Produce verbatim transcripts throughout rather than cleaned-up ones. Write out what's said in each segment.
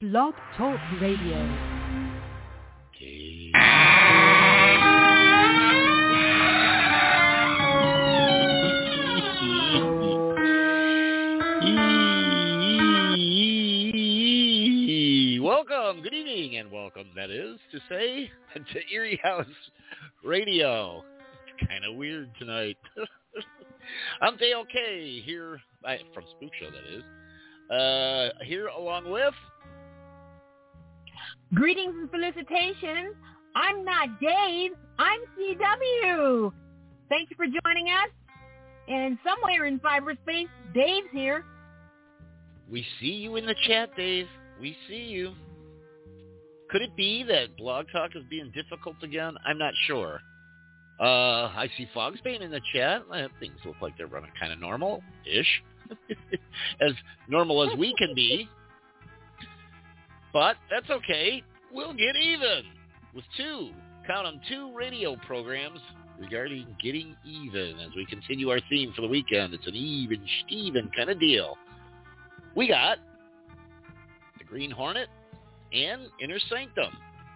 Blog Talk Radio. Welcome, good evening, and welcome, that is to say, to Erie House Radio. It's kind of weird tonight. I'm Dale K, here, I, from Spook Show, that is. Uh, here along with... Greetings and felicitations. I'm not Dave. I'm C W. Thank you for joining us. And somewhere in cyberspace, Dave's here. We see you in the chat, Dave. We see you. Could it be that Blog Talk is being difficult again? I'm not sure. Uh, I see Fogsbane in the chat. Uh, things look like they're running kind of normal-ish. As normal as we can be. But that's okay. We'll get even with two, count them, two radio programs regarding getting even as we continue our theme for the weekend. It's an even Steven kind of deal. We got the Green Hornet and Inner Sanctum.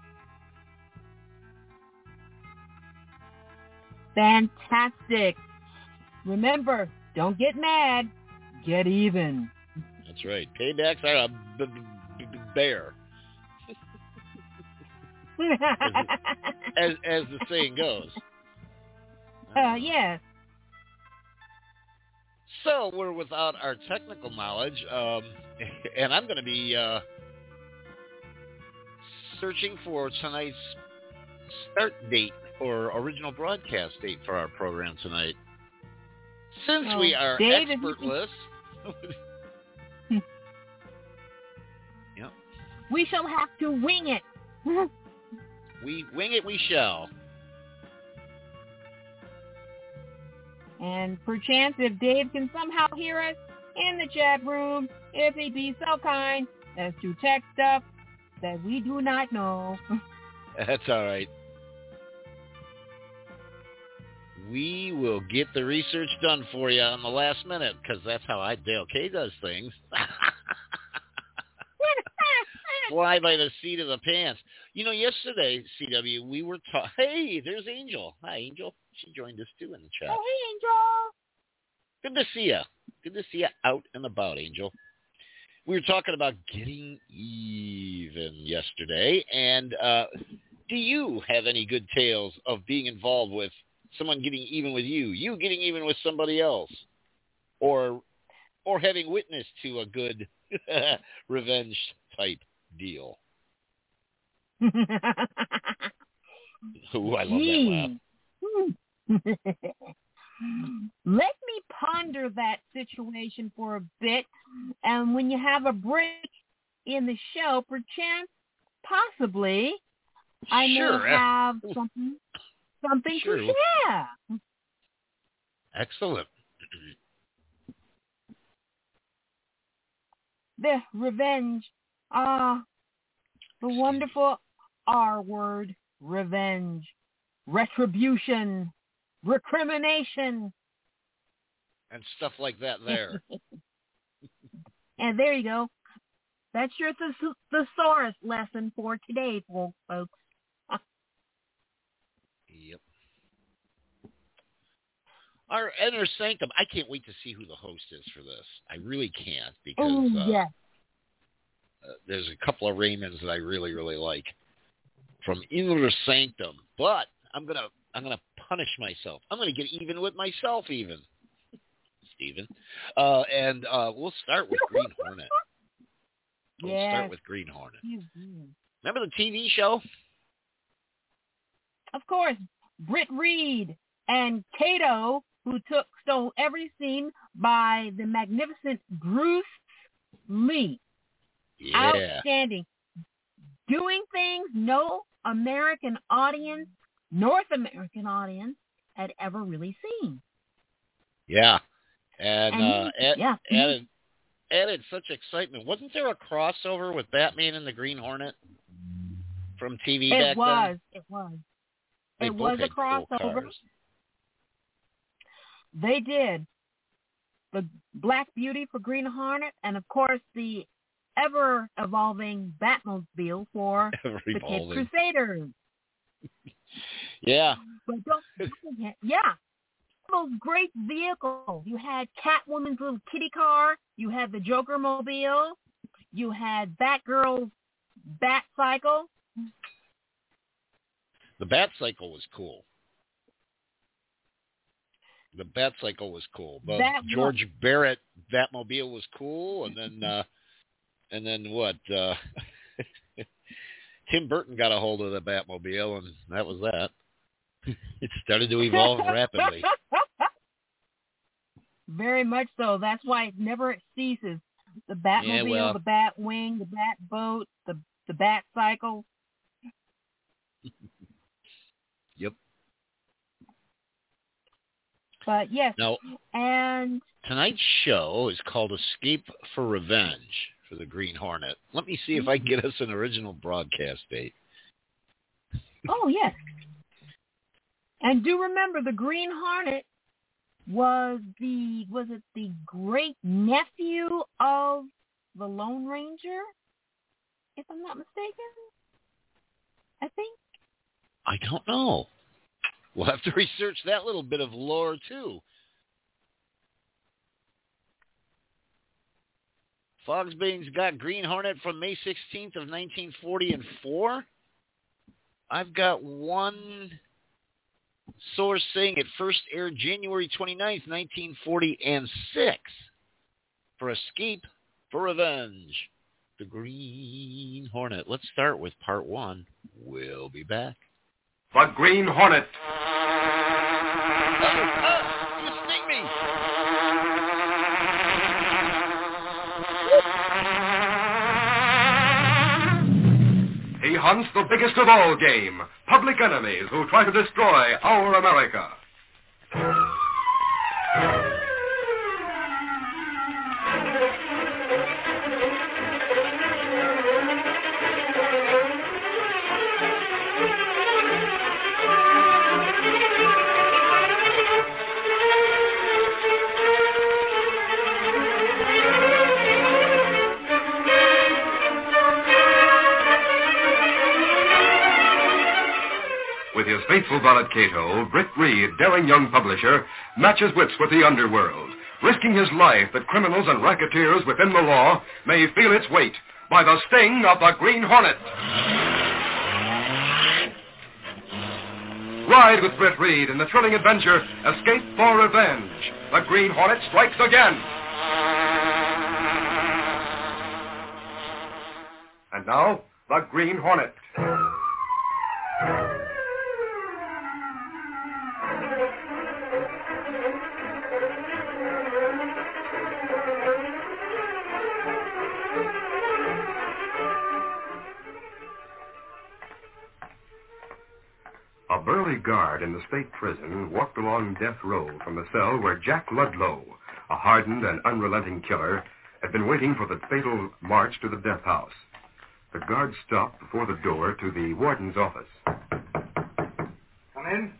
Fantastic. Remember, don't get mad. Get even. That's right. Paybacks are a b- b- b- bear. as, as, as the saying goes. Uh, yes. So we're without our technical knowledge, um, and I'm going to be uh, searching for tonight's start date or original broadcast date for our program tonight. Since oh, we are David, expertless, yep. We shall have to wing it. We wing it, we shall. And perchance, if Dave can somehow hear us in the chat room, if he be so kind as to text stuff that we do not know. That's all right. We will get the research done for you on the last minute, because that's how I, Dale K, does things. Fly by the seat of the pants. You know, yesterday, C W, we were talking. Hey, there's Angel. Hi, Angel. She joined us, too, in the chat. Oh, hey, Angel. Good to see you. Good to see you out and about, Angel. We were talking about getting even yesterday, and uh, do you have any good tales of being involved with someone getting even with you, you getting even with somebody else, or or having witnessed to a good revenge type deal? Ooh, I love that laugh. Let me ponder that situation for a bit, and when you have a break in the show, perchance, possibly, I sure. may have something, something sure. to share. Excellent. The revenge, ah, the wonderful R word, revenge, retribution, recrimination. And stuff like that there. And there you go. That's your thes- thesaurus lesson for today, folks. Yep. Our Inner Sanctum, I can't wait to see who the host is for this. I really can't, because oh, uh, yes. uh, there's a couple of Raymonds that I really, really like from Inner Sanctum. But I'm gonna I'm gonna punish myself. I'm gonna get even with myself, even. Steven. Uh, and uh, we'll start with Green Hornet. We'll yes. start with Green Hornet. Mm-hmm. Remember the T V show? Of course, Britt Reed and Kato, who took stole every scene by the magnificent Bruce Lee. Yeah. Outstanding. Doing things no American audience, North American audience, had ever really seen. Yeah. And, and uh, he, add, yeah. added, added such excitement. Wasn't there a crossover with Batman and the Green Hornet from T V it back was, then? It was. They It both was a had cool crossover. cars. They did. The Black Beauty for Green Hornet, and of course the ever-evolving Batmobile for the Kid Crusaders. Yeah. But don't, yeah. Those great vehicles. You had Catwoman's little kitty car. You had the Joker Mobile. You had Batgirl's Bat Cycle. The Bat Cycle was cool. The Bat Cycle was cool. The that George was. Barrett Batmobile was cool, and then, uh, and then what? Uh, Tim Burton got a hold of the Batmobile, and that was that. It started to evolve rapidly. Very much so. That's why it never ceases. The Batmobile, yeah, well, the Batwing, the Batboat, the the Bat Cycle. Yep. But yes, now, and tonight's show is called Escape for Revenge for the Green Hornet. Let me see if I can get us an original broadcast date. Oh, yes. And do remember, the Green Hornet was the, was it the great nephew of the Lone Ranger, if I'm not mistaken? I think. I don't know. We'll have to research that little bit of lore, too. Fogsbane's got Green Hornet from May sixteenth of nineteen forty and four. I've got one source saying it first aired January twenty-ninth, nineteen forty and six for Escape for Revenge. The Green Hornet. Let's start with part one. We'll be back. The Green Hornet. Oh, oh, you sting me. He hunts the biggest of all game, public enemies who try to destroy our America. With his faithful valet Cato, Britt Reed, daring young publisher, matches wits with the underworld, risking his life that criminals and racketeers within the law may feel its weight by the sting of the Green Hornet. Ride with Britt Reed in the thrilling adventure Escape for Revenge. The Green Hornet strikes again. And now, the Green Hornet. A burly guard in the state prison walked along death row from the cell where Jack Ludlow, a hardened and unrelenting killer, had been waiting for the fatal march to the death house. The guard stopped before the door to the warden's office. Come in.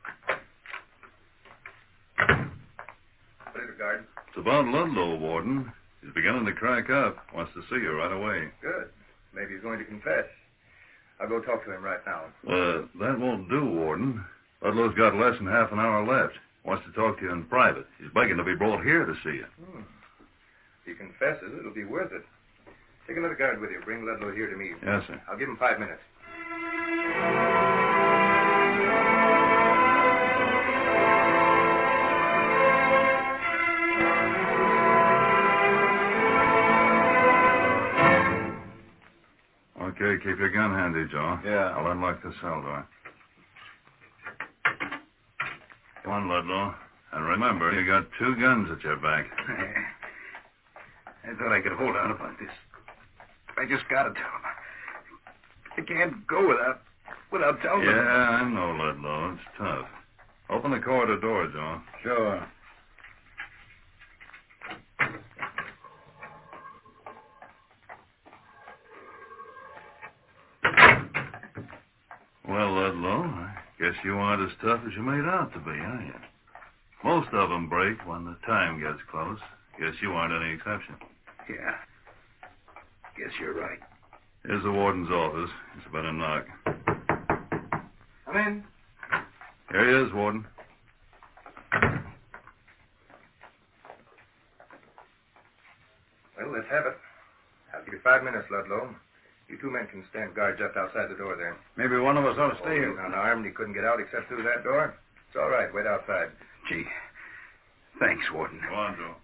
What is it, guard? It's about Ludlow, Warden. He's beginning to crack up. Wants to see you right away. Good. Maybe he's going to confess. I'll go talk to him right now. Uh, that won't do, Warden. Ludlow's got less than half an hour left. Wants to talk to you in private. He's begging to be brought here to see you. Hmm. If he confesses, it'll be worth it. Take another guard with you. Bring Ludlow here to me. Yes, sir. I'll give him five minutes. Okay, keep your gun handy, Joe. Yeah. I'll unlock the cell door. Come on, Ludlow. And remember, you got two guns at your back. I thought I could hold out about this. I just got to tell him. I can't go without without telling yeah, him. Yeah, I know, Ludlow. It's tough. Open the corridor door, Joe. Sure. Well, Ludlow, I guess you aren't as tough as you made out to be, are you? Most of them break when the time gets close. Guess you aren't any exception. Yeah. Guess you're right. Here's the warden's office. It's about a knock. Come in. Here he is, Warden. Well, let's have it. I'll give you five minutes, Ludlow. You two men can stand guard just outside the door there. Maybe one of us ought to stay here. He's unarmed. He couldn't get out except through that door. It's all right. Wait outside. Gee, thanks, Warden. Go on, Joe.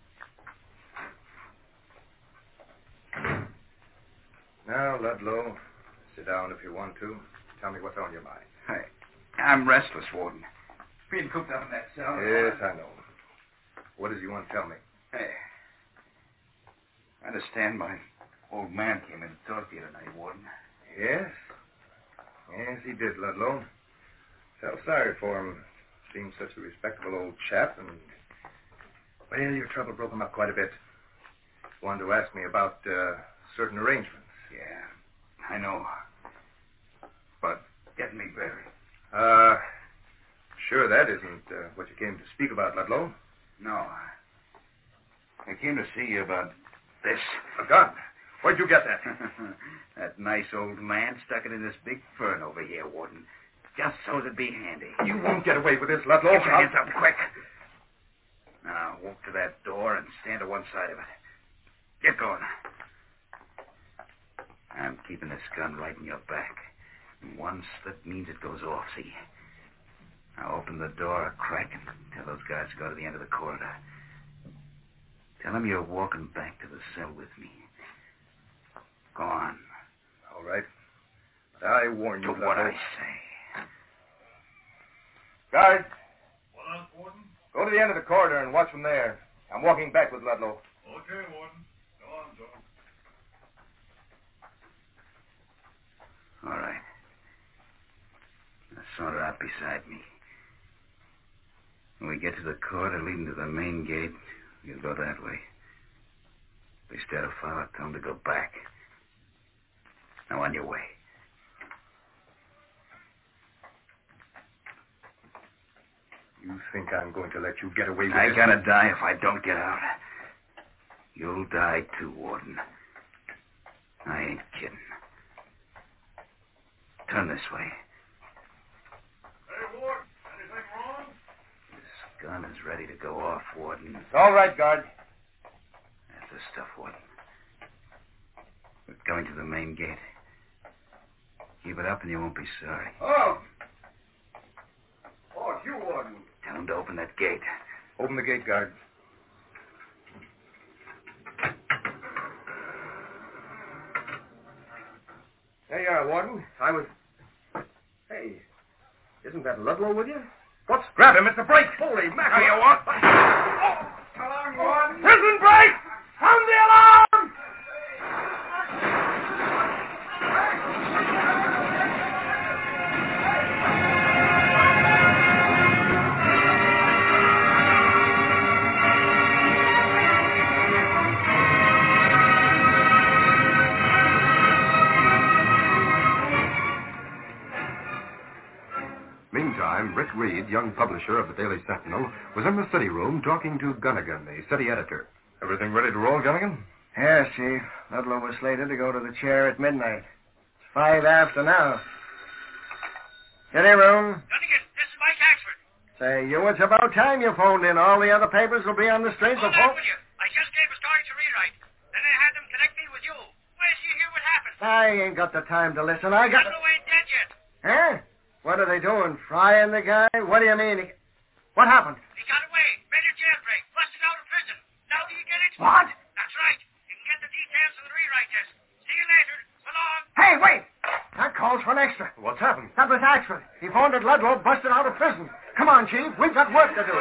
Yeah. Now, Ludlow, sit down if you want to. Tell me what's on your mind. I, I'm restless, Warden. Being cooped up in that cell. Yes, I know. What does you want to tell me? Hey, I understand my old man came in to talk to you tonight, Warden. Yes? Yes, he did, Ludlow. Felt sorry for him. Seemed such a respectable old chap, and... Well, your trouble broke him up quite a bit. Wanted to ask me about uh, certain arrangements. Yeah, I know. But getting me buried. Uh, sure that isn't uh, what you came to speak about, Ludlow. No. I came to see you about this. A gun? Where'd you get that? That nice old man stuck it in this big fern over here, Warden. Just so it'd be handy. You won't get away with this, Ludlow. Get your hands up quick. Now, walk to that door and stand to one side of it. Get going. I'm keeping this gun right in your back. And one slip means it goes off, see? Now open the door a crack and tell those guys to go to the end of the corridor. Tell them you're walking back to the cell with me. Go on. All right. But I warn you, Do Ludlow. what I say. Guard, What else, Warden? go to the end of the corridor and watch from there. I'm walking back with Ludlow. Okay, Warden. Go on, Joe. All right. Now saunter out beside me. When we get to the corridor leading to the main gate, you'll go that way. If they start a follow, tell them to go back. Now on your way. You think I'm going to let you get away with I this? gotta die if I don't get out. You'll die too, Warden. I ain't kidding. Turn this way. Hey, Warden. Anything wrong? This gun is ready to go off, Warden. It's all right, guard. That's the stuff, Warden. We're going to the main gate. Keep it up and you won't be sorry. Oh! Oh, it's you, Warden. Tell him to open that gate. Open the gate, guard. There you are, Warden. I was... Hey, isn't that Ludlow with you? What's... Grab him, it's a break. Holy mackerel. Now you want... Oh, alarm, Warden. Prison break! Sound the alarm! Meantime, Brick Reed, young publisher of the Daily Sentinel, was in the city room talking to Gunnigan, the city editor. Everything ready to roll, Gunnigan? Yes, Chief. Ludlow was slated to go to the chair at midnight. It's five after now. City room. Gunnigan, this is Mike Axford. Say, you, it's about time you phoned in. All the other papers will be on the street Hold before... on, will you? I just gave a story to rewrite. Then I had them connect me with you. Where's you hear what happened? I ain't got the time to listen. I got... Ludlow ain't dead yet. Huh? What are they doing? Frying the guy? What do you mean? He... What happened? He got away. Made a jailbreak. Busted out of prison. Now do you get it? What? That's right. You can get the details from the rewrite desk. See you later. So long. Hey, wait! That calls for an extra. What's happened? That was Axford. He phoned that Ludlow busted out of prison. Come on, Chief. We've got work to do.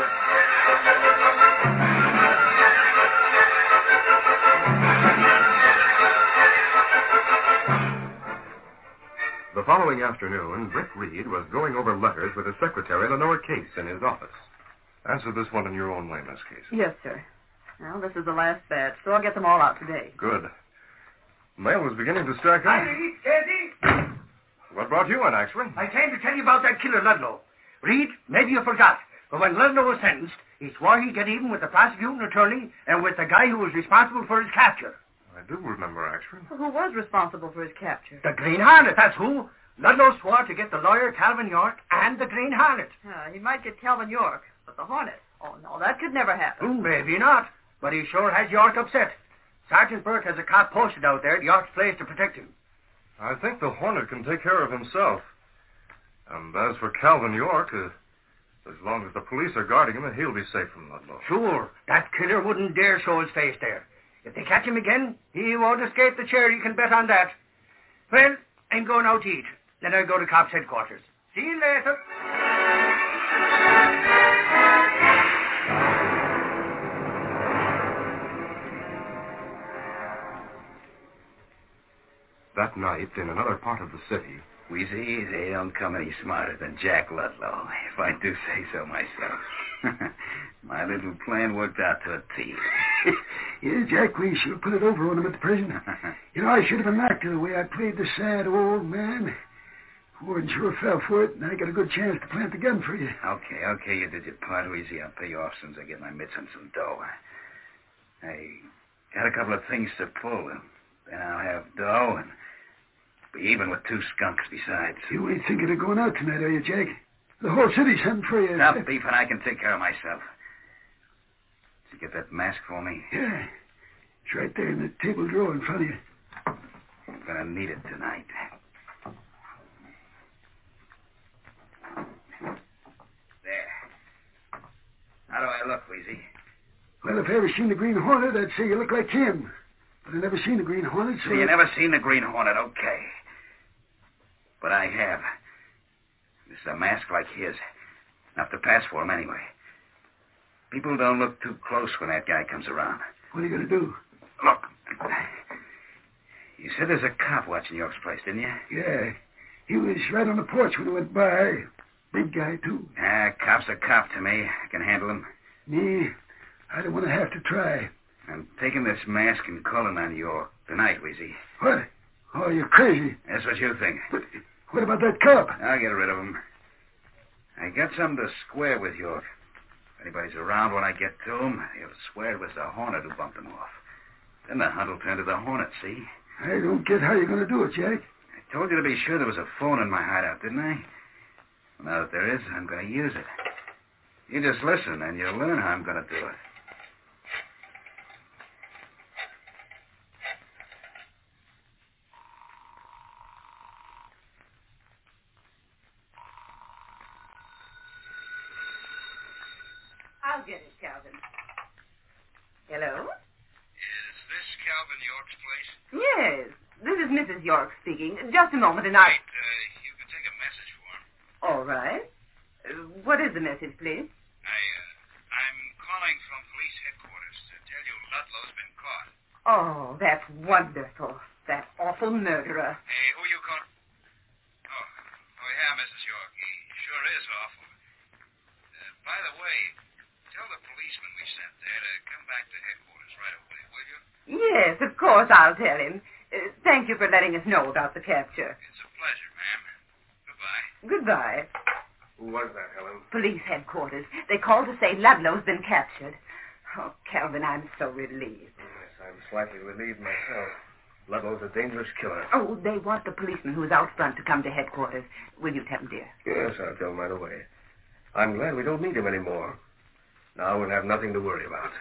The following afternoon, Brick Reed was going over letters with his secretary, Lenore Case, in his office. Answer this one in your own way, Miss Case. Yes, sir. Well, this is the last batch, so I'll get them all out today. Good. Mail was beginning to stack up. Hi, Reed. Steady. What brought you in, Axford? I came to tell you about that killer, Ludlow. Reed, maybe you forgot, but when Ludlow was sentenced, he swore he'd get even with the prosecuting attorney and with the guy who was responsible for his capture. I do remember, actually. Well, who was responsible for his capture? The Green Hornet, that's who. Ludlow swore to get the lawyer, Calvin York, and the Green Hornet. Uh, he might get Calvin York, but the Hornet? Oh, no, that could never happen. Hmm, maybe not, but he sure has York upset. Sergeant Burke has a cop posted out there at York's place to protect him. I think the Hornet can take care of himself. And as for Calvin York, uh, as long as the police are guarding him, he'll be safe from Ludlow. Sure, that killer wouldn't dare show his face there. If they catch him again, he won't escape the chair, you can bet on that. Well, I'm going out to eat. Then I'll go to cops' headquarters. See you later. That night, in another part of the city... Wheezy, they don't come any smarter than Jack Ludlow, if I do say so myself. My little plan worked out to a T. Yeah, Jack, we should have put it over on him at the prison. You know, I should have been an actor the way I played the sad old man. Warden sure fell for it, and I got a good chance to plant the gun for you. Okay, okay, you did your part, Wheezy. I'll pay you off as soon as I get my mitts on some dough. I got a couple of things to pull, and then I'll have dough and be even with two skunks besides. You ain't thinking of going out tonight, are you, Jack? The whole city's hunting for you. Stop beefing. I can take care of myself. Did you get that mask for me? Yeah. It's right there in the table drawer in front of you. I'm going to need it tonight. There. How do I look, Wheezy? Well, if I ever seen the Green Hornet, I'd say you look like him. But I never seen the Green Hornet, so... so you never seen the Green Hornet, okay. But I have. This is a mask like his. Enough to pass for him anyway. People don't look too close when that guy comes around. What are you going to do? Look. You said there's a cop watching York's place, didn't you? Yeah. He was right on the porch when he went by. Big guy, too. Ah, cop's a cop to me. I can handle him. Me, I don't want to have to try. I'm taking this mask and calling on York tonight, Wheezy. What? Oh, you're crazy. That's what you think. But what about that cop? I'll get rid of him. I got something to square with York. If anybody's around when I get to him, he'll swear it was the Hornet who bumped him off. Then the hunt will turn to the Hornet, see? I don't get how you're going to do it, Jack. I told you to be sure there was a phone in my hideout, didn't I? Well, now that there is, I'm going to use it. You just listen, and you'll learn how I'm going to do it. I'll get it, Calvin. Hello? Is this Calvin York's place? Yes. This is Missus York speaking. Just a moment, and I... Wait, uh, you can take a message for him. All right. Uh, what is the message, please? I, uh, I'm calling from police headquarters to tell you Ludlow's been caught. Oh, that's wonderful. That awful murderer. Hey, who you calling? Oh, oh, yeah, Missus York. He sure is awful. Uh, by the way, tell the policeman we sent there to come back to headquarters right away, will you? Yes, of course I'll tell him. Uh, thank you for letting us know about the capture. It's a pleasure, ma'am. Goodbye. Goodbye. Who was that, Helen? Police headquarters. They called to say Ludlow's been captured. Oh, Calvin, I'm so relieved. Yes, I'm slightly relieved myself. Ludlow's a dangerous killer. Oh, they want the policeman who's out front to come to headquarters. Will you tell him, dear? Yes, I'll tell him right away. I'm glad we don't need him anymore. Now we'll have nothing to worry about.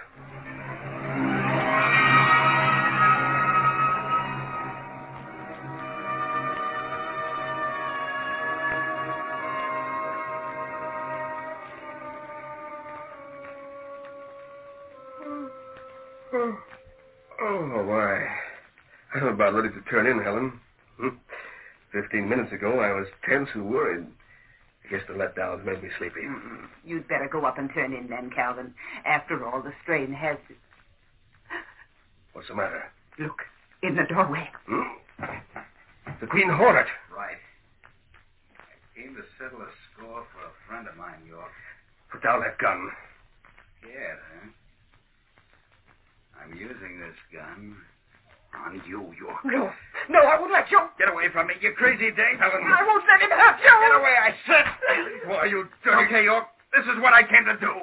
Oh, oh, why. I'm about ready to turn in, Helen. Hmm. Fifteen minutes ago, I was tense and worried. I guess the letdowns made me sleepy. Mm-mm. You'd better go up and turn in then, Calvin. After all, the strain has... What's the matter? Look, in the doorway. Hmm? The Green Hornet. Right. I came to settle a score for a friend of mine, York. Put down that gun. Scared, huh? I'm using this gun on you, York. No, no, I won't let you. Get away from me, you crazy dame. Helen. I won't let him hurt you. Get away, I said. Why, you dirty... Okay, York, this is what I came to do.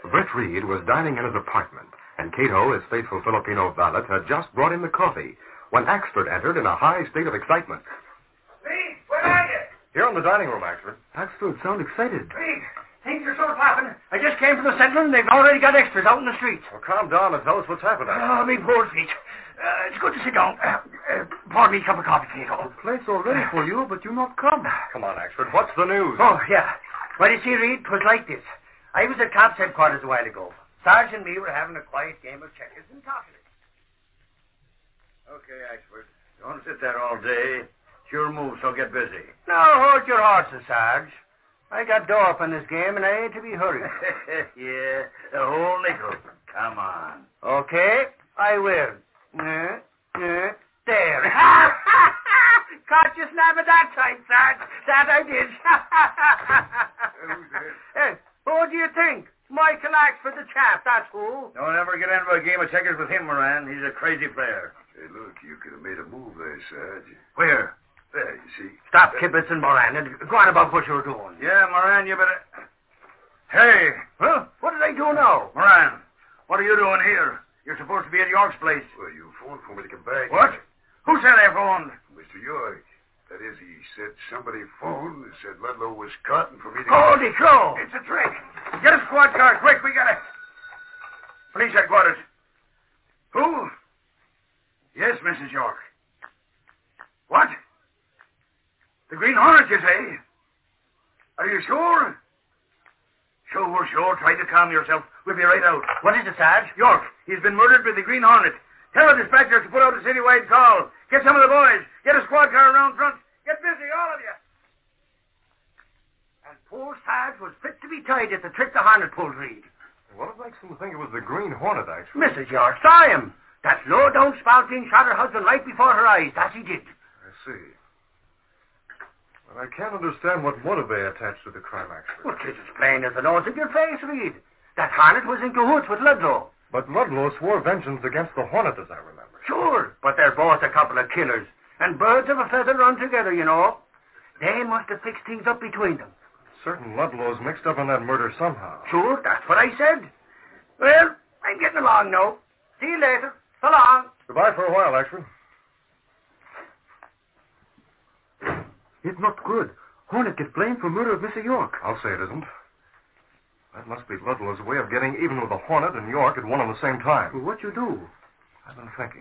Britt Reed was dining in his apartment, and Cato, his faithful Filipino valet, had just brought in the coffee when Axford entered in a high state of excitement. Reed, where are you? Here in the dining room, Axford. Axford, sound excited. Reed, things are so flapping. I just came from the Sentinel, and they've already got extras out in the streets. Well, calm down and tell us what's happened. Oh, me poor feet. Uh, it's good to sit down. Uh, uh, pour me a cup of coffee, Cato. The plate's all ready for you, but you not come. Come on, Axford. What's the news? Oh, yeah. Well, you see, Reed, 'twas like this. I was at Cops headquarters a while ago. Sarge and me were having a quiet game of checkers and talking. Okay, Axford. Don't sit there all day. It's your move, so get busy. No, hold your horses, Sarge. I got dough up in this game, and I ain't to be hurried. Yeah, the whole nickel. Come on. Okay, I will. Uh, uh, there. Caught you snapping that time, Sarge. That I did. Hey, who do you think? Michael Axford, the chap, that's who. Don't ever get into a game of checkers with him, Moran. He's a crazy player. Hey, look, you could have made a move there, Sarge. Where? There, you see. Stop kibitzing, Moran, and go on about what you're doing. Yeah, Moran, you better... Hey! Huh? What did I do now? Moran, what are you doing here? You're supposed to be at York's place. Well, you phoned for me to come back. What? Who said I phoned? Mister York. That is, he said somebody phoned and said Ludlow was caught and for me to... Holy crow! It's a trick. Get a squad car, quick. We got a... Police headquarters. Who? Yes, Missus York. What? The Green Hornet, you say? Are you sure? Sure, sure. Try to calm yourself. We'll be right out. What is it, Sarge? York, he's been murdered by the Green Hornet. Tell the dispatcher to put out a citywide call. Get some of the boys. Get a squad car around front. Get busy, all of you. And poor Sarge was fit to be tied at the trick the Hornet pulled, Reed. What makes them think it was the Green Hornet, actually? Missus York saw him. That low-down spalpeen shot her husband right before her eyes. That he did. I see. Well, I can't understand what motive they attached to the crime, actually. Well, 'tis as plain as the nose of your face, Reed. That Hornet was in cahoots with Ludlow. But Ludlow swore vengeance against the Hornet, as I remember. Sure, but they're both a couple of killers. And birds of a feather run together, you know. They must have fixed things up between them. Certain Ludlow's mixed up in that murder somehow. Sure, that's what I said. Well, I'm getting along now. See you later. So long. Goodbye for a while, Axford. It's not good. Hornet gets blamed for murder of Mister York. I'll say it isn't. That must be Ludlow's way of getting even with the Hornet and York at one and the same time. Well, what you do? I've been thinking.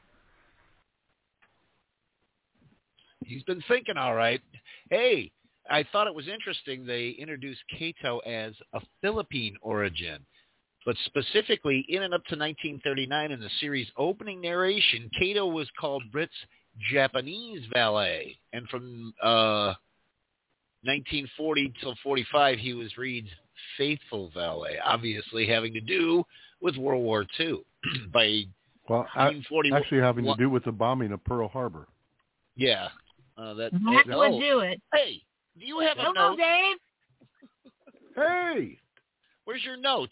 He's been thinking, all right. Hey, I thought it was interesting they introduced Cato as a Philippine origin. But specifically, in and up to nineteen thirty-nine in the series' opening narration, Cato was called Britt's Japanese valet. And from uh, nineteen forty till forty-five, he was Reed's faithful valet, obviously having to do with World War Two. By well, nineteen forty, actually having to do with the bombing of Pearl Harbor. Yeah. Uh, that that that, would oh, do it. Hey, do you have a Hello, note? Dave. Hey! Where's your note?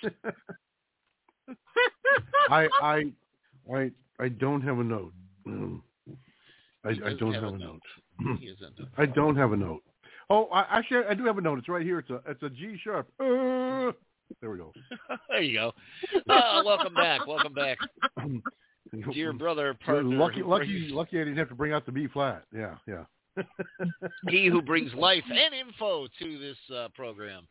I I I I don't have a note. I, I don't have, have a note. note. I don't have a note. Oh, I, actually, I do have a note. It's right here. It's a it's a G sharp. Uh, there we go. There you go. Uh, welcome back. Welcome back, dear brother, partner. Lucky, lucky, lucky! I didn't have to bring out the B flat. Yeah, yeah. He who brings life and info to this uh, program.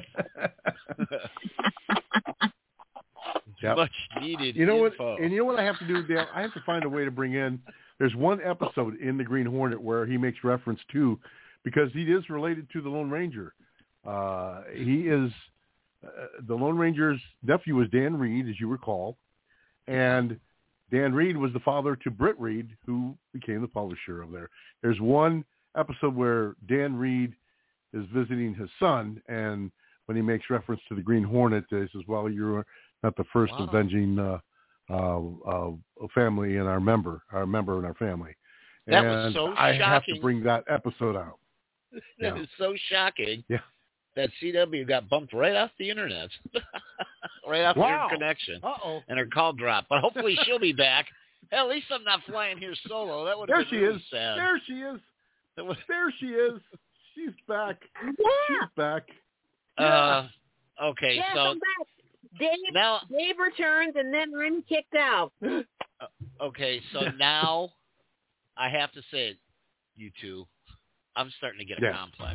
Yep. Much needed you know info. What, and you know what I have to do, Dale? I have to find a way to bring in. There's one episode in the Green Hornet where he makes reference to, because he is related to the Lone Ranger. Uh, he is uh, the Lone Ranger's nephew is Dan Reed, as you recall, and Dan Reed was the father to Britt Reed, who became the publisher of there. There's one episode where Dan Reed is visiting his son, and when he makes reference to the Green Hornet, he says, "Well, you're not the first wow. avenging uh, uh, uh, family in our member, our member in our family." That and was so I shocking. have to bring that episode out. That yeah. is so shocking. Yeah. That C W got bumped right off the internet, right off wow. your connection, Uh-oh. and her call dropped. But hopefully she'll be back. Hell, at least I'm not flying here solo. That would have there been she really is. sad. There she is. That was... There she is. She's back. Yeah. She's back. Uh, okay, yeah, so come back. Dave, now, Dave returns, and then I'm kicked out. okay, so now I have to say it, you two. I'm starting to get a yes. complex.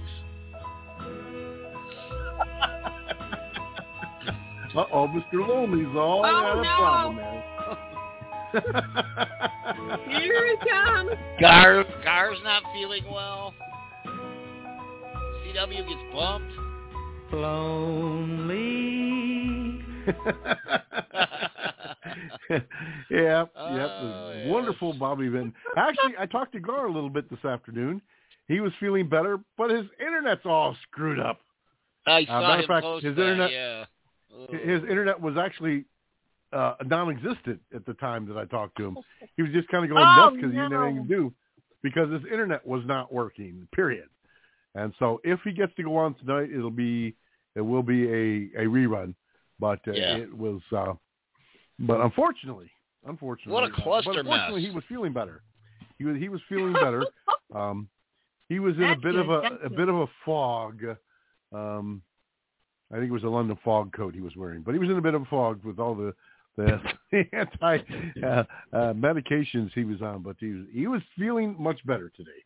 Uh-oh, Mister Lonely's all Oh, got a no. problem, man. Here it comes. Gar, Gar's not feeling well. C W gets bumped. Lonely. yeah, Oh, yep. yes. Wonderful Bobby Vinton. Actually, I talked to Gar a little bit this afternoon. He was feeling better, but his internet's all screwed up. I Uh, saw matter him of fact, post his that, internet, yeah. Ugh. his internet was actually uh, non-existent at the time that I talked to him. He was just kind of going Oh, nuts because he no. didn't have anything to do because his internet was not working, period. And so if he gets to go on tonight, it'll be it will be a, a rerun. But uh, Yeah. it was, uh, but unfortunately, unfortunately, What a cluster uh, but unfortunately, mess. he was feeling better. He was he was feeling better. Um, he was in That's a bit good, of a that's a good. bit of a fog. Um, I think it was a London fog coat he was wearing, but he was in a bit of a fog with all the the anti uh, uh, medications he was on. But he was he was feeling much better today.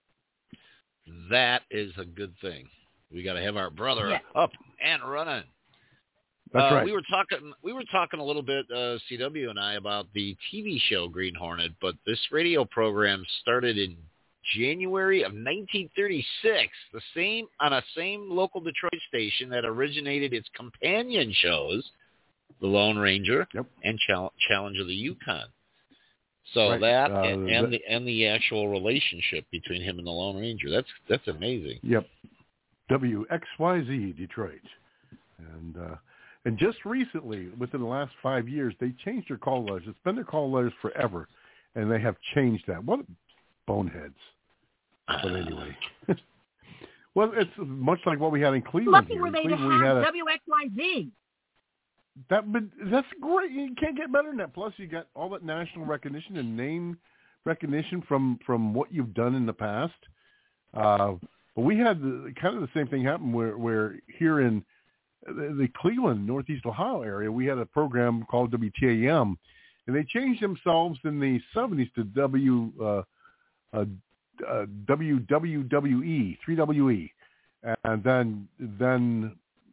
That is a good thing. We got to have our brother Yeah. up and running. That's uh, right. We were talking. We were talking a little bit, uh, C W and I, about the T V show Green Hornet. But this radio program started in January of nineteen thirty-six. The same on a same local Detroit station that originated its companion shows, The Lone Ranger Yep. and Chal- Challenge of the Yukon. So Right. that Uh, and, and that- the and the actual relationship between him and the Lone Ranger. That's that's amazing. Yep. W X Y Z Detroit. And uh, and just recently, within the last five years, they changed their call letters. It's been their call letters forever, and they have changed that. What boneheads. But anyway. Well, it's much like what we had in Cleveland. Lucky Here. were In they to Cleveland, we had have a, W X Y Z. that, but that's great. You can't get better than that. Plus, you got all that national recognition and name recognition from, from what you've done in the past. Uh, but we had the, kind of the same thing happen where, where here in the, the Cleveland, Northeast Ohio area, we had a program called W T A M, and they changed themselves in the seventies to W uh, uh, uh, W W W E, three W E, and then then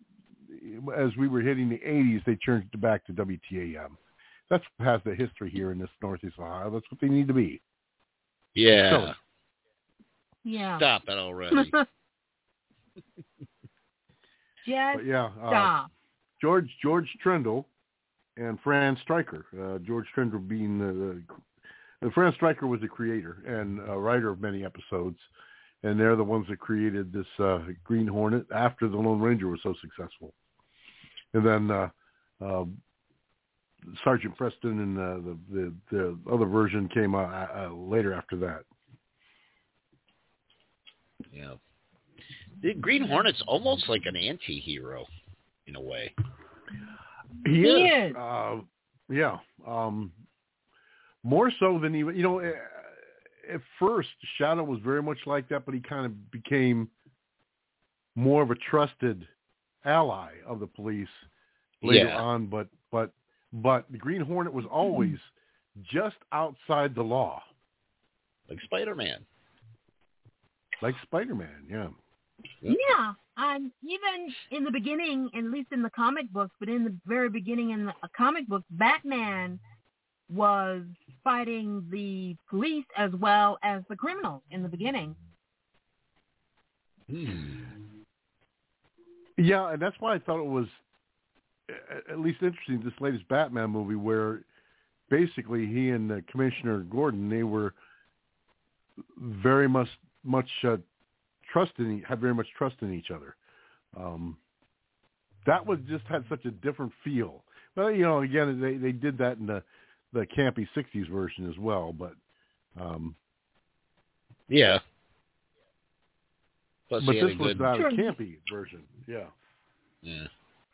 as we were hitting the eighties, they changed it back to W T A M. That's what has the history here in this Northeast Ohio. That's what they need to be. Yeah. So, Yeah. Stop it already. Just but yeah, uh, stop. George George Trendle and Fran Stryker. Uh, George Trendle being the, the uh, Fran Stryker was the creator and a writer of many episodes, and they're the ones that created this uh, Green Hornet after the Lone Ranger was so successful. And then uh, uh, Sergeant Preston and uh, the, the the other version came uh, uh, later after that. Yeah. The Green Hornet's almost like an anti-hero in a way. He, He is. is. Uh, yeah. Um, more so than even, you know, at first Shadow was very much like that, but he kind of became more of a trusted ally of the police later Yeah. on. But, but, but the Green Hornet was always just outside the law. Like Spider-Man. Like Spider-Man, yeah. Yeah. Um, even in the beginning, at least in the comic books, but in the very beginning in the comic books, Batman was fighting the police as well as the criminals in the beginning. Hmm. Yeah, and that's why I thought it was at least interesting, this latest Batman movie, where basically he and uh, Commissioner Gordon, they were very much much uh, trust in had very much trust in each other. Um, that was just had such a different feel. But you know, again, they they did that in the the campy sixties version as well. But um, yeah. Plus but he had this a was good, not a campy version. Yeah. yeah.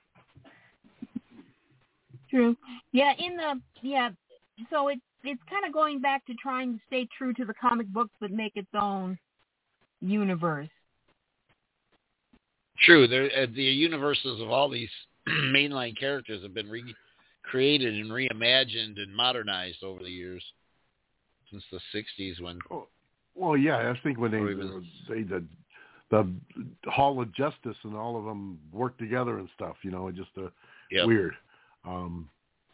True. Yeah, in the yeah, so it it's kind of going back to trying to stay true to the comic books but make its own universe. True. There, uh, the universes of all these mainline characters have been recreated and reimagined and modernized over the years since the sixties when. Oh, well, yeah, I think when they even, they the the Hall of Justice and all of them work together and stuff. You know, just uh, yep. weird. Um,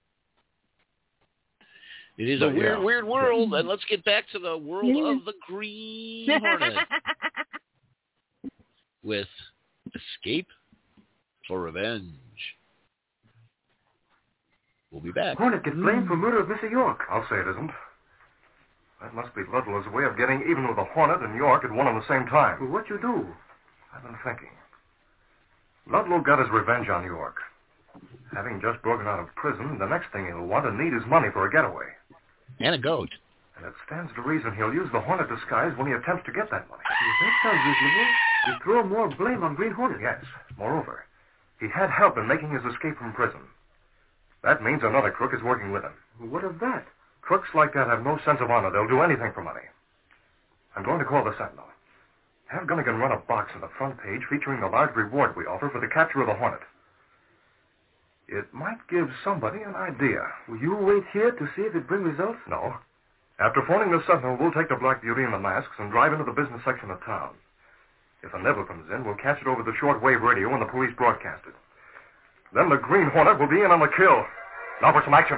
It is a But, weird, yeah. weird world, and let's get back to the world Yeah. of the Green Hornet with Escape for Revenge. We'll be back. Hornet gets blamed for murder of Mister York. I'll say it isn't. That must be Ludlow's way of getting even with the Hornet and York at one and the same time. Well, what you do? I've been thinking. Ludlow got his revenge on York. Having just broken out of prison, the next thing he'll want and need is money for a getaway. And a goat. And it stands to reason he'll use the Hornet disguise when he attempts to get that money. That sounds reasonable. You throw more blame on Green Hornet. Yes. Moreover, he had help in making his escape from prison. That means another crook is working with him. What of that? Crooks like that have no sense of honor. They'll do anything for money. I'm going to call the Sentinel. Have Gunnigan run a box on the front page featuring the large reward we offer for the capture of the Hornet. It might give somebody an idea. Will you wait here to see if it brings results? No. After phoning the Sentinel, we'll take the Black Beauty and the masks and drive into the business section of town. If a Neville comes in, we'll catch it over the shortwave radio when the police broadcast it. Then the Green Hornet will be in on the kill. Now for some action.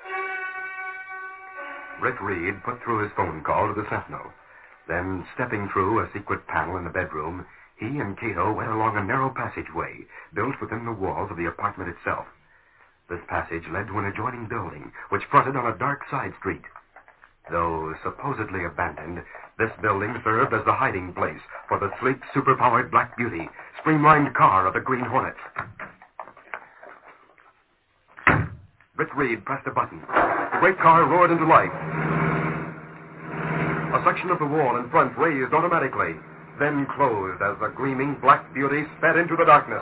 Rick Reed put through his phone call to the Sentinel. Then, stepping through a secret panel in the bedroom, he and Cato went along a narrow passageway built within the walls of the apartment itself. This passage led to an adjoining building, which fronted on a dark side street. Though supposedly abandoned, this building served as the hiding place for the sleek, superpowered Black Beauty, streamlined car of the Green Hornet. Rick Reed pressed a button. The great car roared into life. A section of the wall in front raised automatically, then closed as the gleaming Black Beauty sped into the darkness.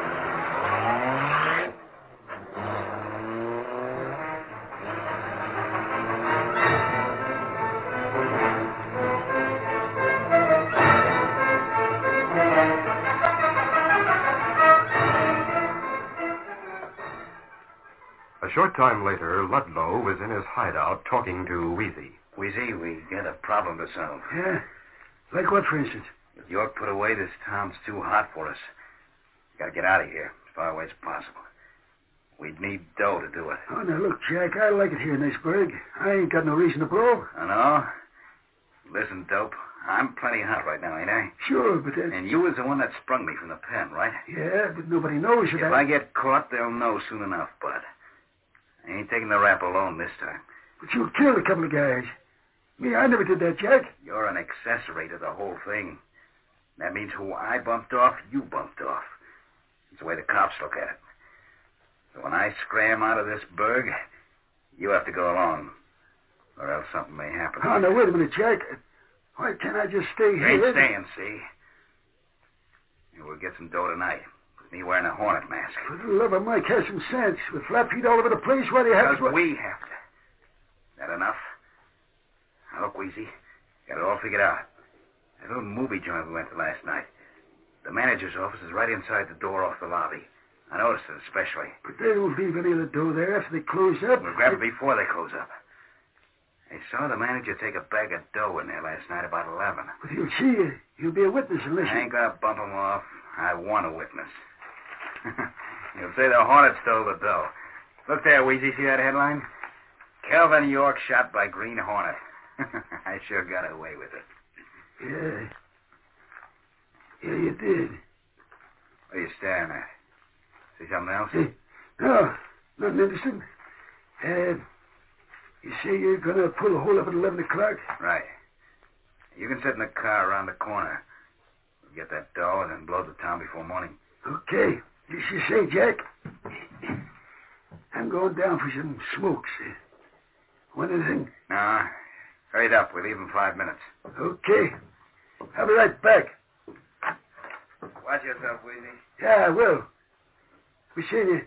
A short time later, Ludlow was in his hideout talking to Wheezy. Wheezy, we got a problem to solve. Yeah? Like what, for instance? If York put away, this town's too hot for us. We gotta get out of here as far away as possible. We'd need dough to do it. Oh, now, look, Jack, I like it here in Iceberg. I ain't got no reason to blow. I know. Listen, Dope, I'm plenty hot right now, ain't I? Sure, but then... And you was the one that sprung me from the pen, right? Yeah, but nobody knows that If I get caught, they'll know soon enough, Bud. I ain't taking the rap alone this time. But you killed a couple of guys. Me, I never did that, Jack. You're an accessory to the whole thing. That means who I bumped off, you bumped off. It's the way the cops look at it. So when I scram out of this burg, you have to go along. Or else something may happen. Oh, now, wait a minute, Jack. Why can't I just stay You here? ain't staying, see? And we'll get some dough tonight. With me wearing a Hornet mask. For the love of Mike, have some sense. With flat feet all over the place, why do you have Because to... we have to. That enough? Now, look, Wheezy. Got it all figured out. That little movie joint we went to last night. The manager's office is right inside the door off the lobby. I noticed it especially. But they don't leave any of the dough there after they close up. We'll grab it before they close up. I saw the manager take a bag of dough in there last night about eleven. But he'll see you. He'll be a witness unless I you... ain't gonna bump him off. I want a witness. He'll say the Hornet stole the dough. Look there, Wheezy. See that headline? Calvin York shot by Green Hornet. I sure got away with it. Yeah. Yeah, you did. What are you staring at? See something else? Hey, no, nothing interesting. Uh, you say you're going to pull a hole up at eleven o'clock? Right. You can sit in the car around the corner. We'll get that dough and then blow the town before morning. Okay. Yes, you say, Jack. I'm going down for some smokes. Uh, want anything? No. Hurry it up. We leave in five minutes. Okay. I'll be right back. Watch yourself, Wheezy. Yeah, I will. We see you.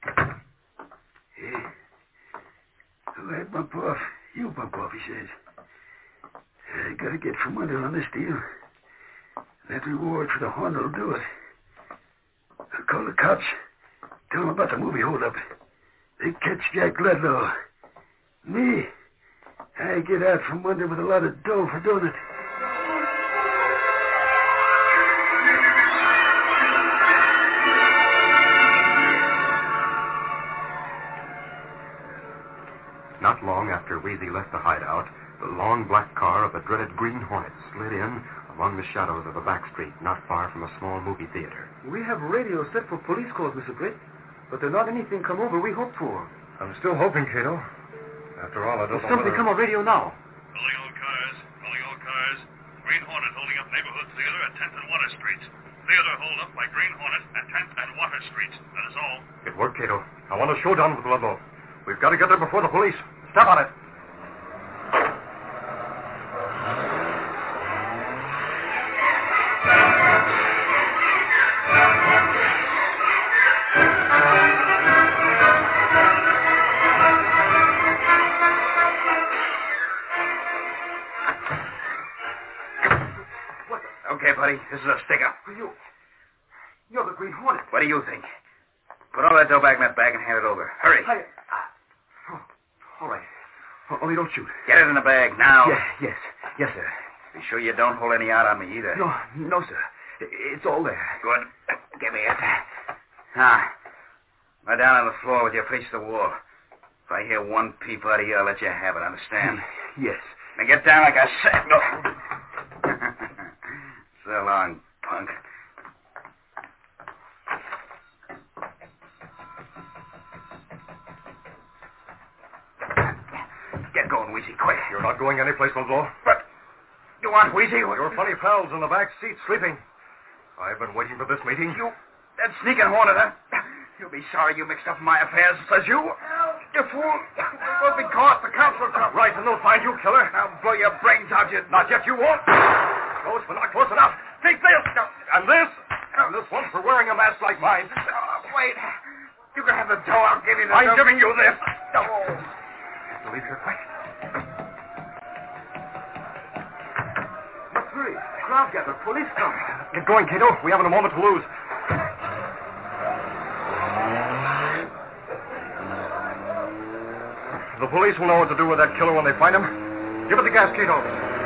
Hey. Oh, I bump off. You bump off, he says. I gotta get from under on this deal. That reward for the Hornet will do it. I'll call the cops. Tell them about the movie holdup. They catch Jack Ludlow. Me, I get out from under with a lot of dough for doing it. Not long after Wheezy left the hideout, the long black car of the dreaded Green Hornet slid in among the shadows of a back street not far from a small movie theater. We have radio set for police calls, Mister Britt, but there's not anything come over we hoped for. I'm still hoping, Cato. After all, I don't There's know something whether... come on radio now. Calling all cars. Calling all cars. Green Hornet holding up neighborhood theater at tenth and Water Streets. Theater hold up by Green Hornet at tenth and Water Streets. That is all. It worked, Cato. I want a showdown with Ludlow. We've got to get there before the police. Step on it. Okay, buddy, this is a stick-up. You, you're the Green Hornet. What do you think? Put all that dough back in that bag and hand it over. Hurry. I, oh, all right. Only don't shoot. Get it in the bag now. Yes, yes. Yes, sir. Be sure you don't hold any out on me either. No, no, sir. It's all there. Good. Give me it. Now, lie down on the floor with your face to the wall. If I hear one peep out of you, I'll let you have it, understand? Yes. Now get down like I said. No. So long, punk. Get going, Wheezy, quick. You're not going anyplace, Ludlow. But you want Wheezy? Your funny pals in the back seat sleeping. I've been waiting for this meeting. You, that sneaking hornet, huh? You'll be sorry you mixed up my affairs, says you. You fool. We'll be caught. The cops will come. Right, and they'll find you, killer. I'll blow your brains out, you... Not yet, you won't. Close, but not close enough. Take this. And this. And this one for wearing a mask like mine. Oh, wait. You can have the dough. I'll give you the I'm dough. giving you this. No. Have to leave here quick. Let's hurry. The crowd gather. Police come. Get going, Cato. We haven't a moment to lose. The police will know what to do with that killer when they find him. Give it the gas, Cato.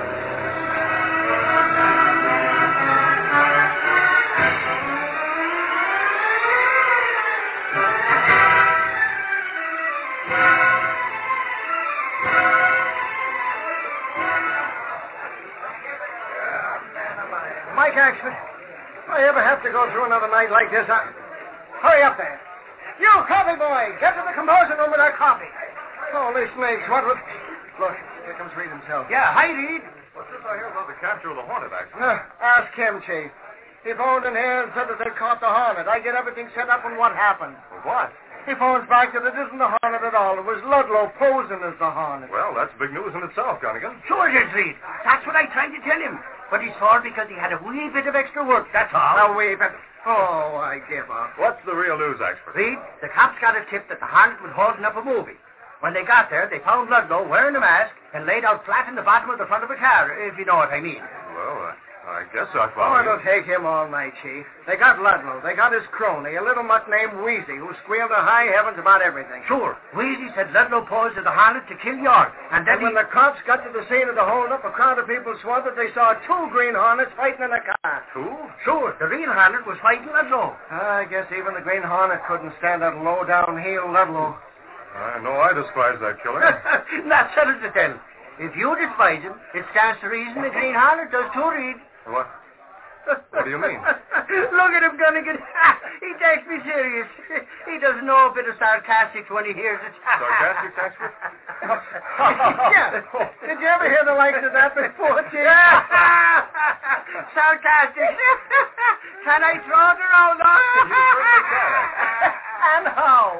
Mike Axford, if I ever have to go through another night like this, I... Hurry up there. You, coffee boy, get to the composing room with our coffee. Holy snakes, what was... Look, here comes Reed himself. Yeah, hi, Reed. What's this I hear about the capture of the Hornet, Axford? Uh, ask him, Chief. He phoned in here and said that they caught the Hornet. I get everything set up and what happened. Well, what? He phones back that it isn't the Hornet at all. It was Ludlow posing as the Hornet. Well, that's big news in itself, Gunnigan. Sure it is, Reed. That's what I tried to tell him. But he's sore because he had a wee bit of extra work, that's all. A wee bit. Oh, I give up. What's the real news, Axford? Reed, the cops got a tip that the Hornet was holding up a movie. When they got there, they found Ludlow wearing a mask and laid out flat in the bottom of the front of a car, if you know what I mean. Well, uh, I guess I Oh, follow it'll take him all night, Chief. They got Ludlow. They got his crony, a little mutt named Wheezy, who squealed to high heavens about everything. Sure. Wheezy said Ludlow posed as the Hornet to kill York. And then and when he... the cops got to the scene of the holdup, a crowd of people swore that they saw two Green Hornets fighting in a car. Two? Sure. The real Hornet was fighting Ludlow. I guess even the Green Hornet couldn't stand that low-down heel Ludlow. I know I despise that killer. That settles it then. If you despise him, it stands to reason the Green Hornet does too, Reed. What? What do you mean? Look at him, Gunnigan. He takes me serious. He doesn't know a bit of sarcastic when he hears it. Sarcastic, Axford? Yeah. Did you ever hear the likes of that before, Chief? Sarcastic. Can I throw it around? You certainly can. And how?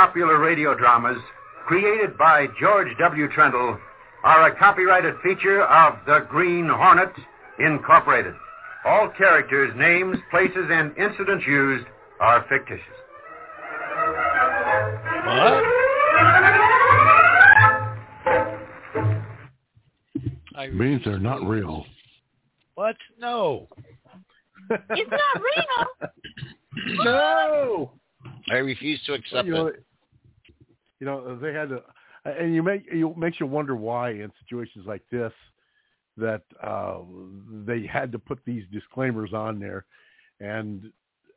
popular radio dramas created by George W. Trendle are a copyrighted feature of the Green Hornet, Incorporated. All characters, names, places, and incidents used are fictitious. What? I means they're not real. What? No. It's not real. No. I refuse to accept you know, it. You know, they had to, and you make it makes you wonder why in situations like this that uh, they had to put these disclaimers on there, and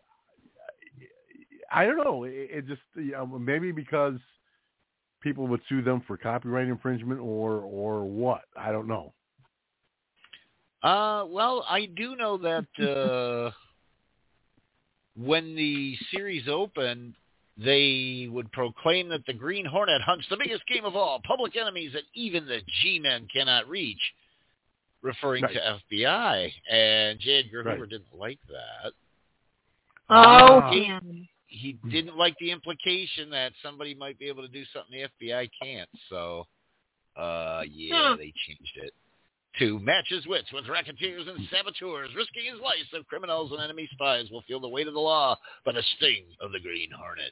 I don't know. It, it just you know, maybe because people would sue them for copyright infringement or or what? I don't know. Uh, well, I do know that uh, when the series opened, they would proclaim that the Green Hornet hunts the biggest game of all, public enemies that even the G-men cannot reach, referring right. to F B I. And J. Edgar right. Hoover didn't like that. Oh, he, man. he didn't like the implication that somebody might be able to do something the F B I can't. So, uh, yeah, they changed it to match his wits with racketeers and saboteurs, risking his life so criminals and enemy spies will feel the weight of the law by the sting of the Green Hornet.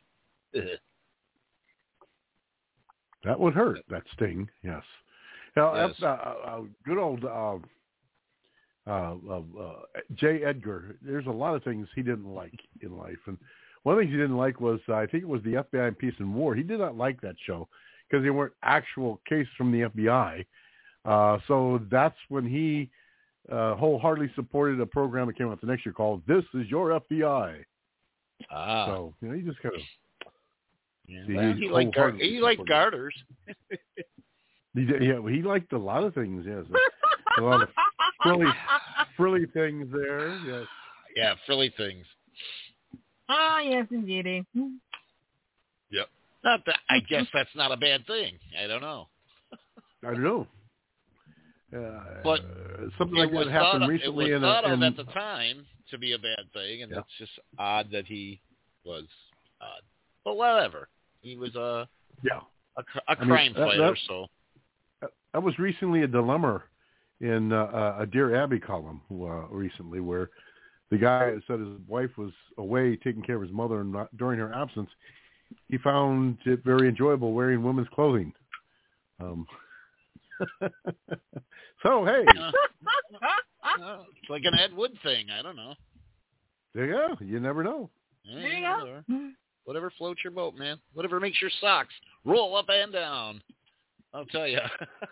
That would hurt, that sting, yes. Now, Yes. Uh, uh, good old uh, uh, uh, uh, J. Edgar, there's a lot of things he didn't like in life. And one of the things he didn't like was, uh, I think it was the F B I in Peace and War. He did not like that show because they weren't actual cases from the F B I. Uh, so that's when he uh, wholeheartedly supported a program that came out the next year called This Is Your F B I. Ah. So, you know, he just kind of... Yeah, See, well, he he liked gar- wholeheartedly he liked supported garters. He did, yeah, he liked a lot of things, yes. A lot of frilly, frilly things there, yes. Yeah, frilly things. Oh, yes, indeed. Yep. Not that, I guess that's not a bad thing. I don't know. I don't know. Uh, But something it like was that happened thought of, recently. It was in thought a, of in, at the time to be a bad thing, and yeah. it's just odd that he was odd. But whatever. He was a yeah a, a crime I mean, that, fighter, that, so. That was recently a dilemma in uh, a Dear Abby column uh, recently where the guy said his wife was away taking care of his mother and not, during her absence, he found it very enjoyable wearing women's clothing. Um, so, hey. Uh, uh, it's like an Ed Wood thing. I don't know. There you go. You never know. Yeah, There you whatever. go. Whatever floats your boat, man. Whatever makes your socks roll up and down. I'll tell you.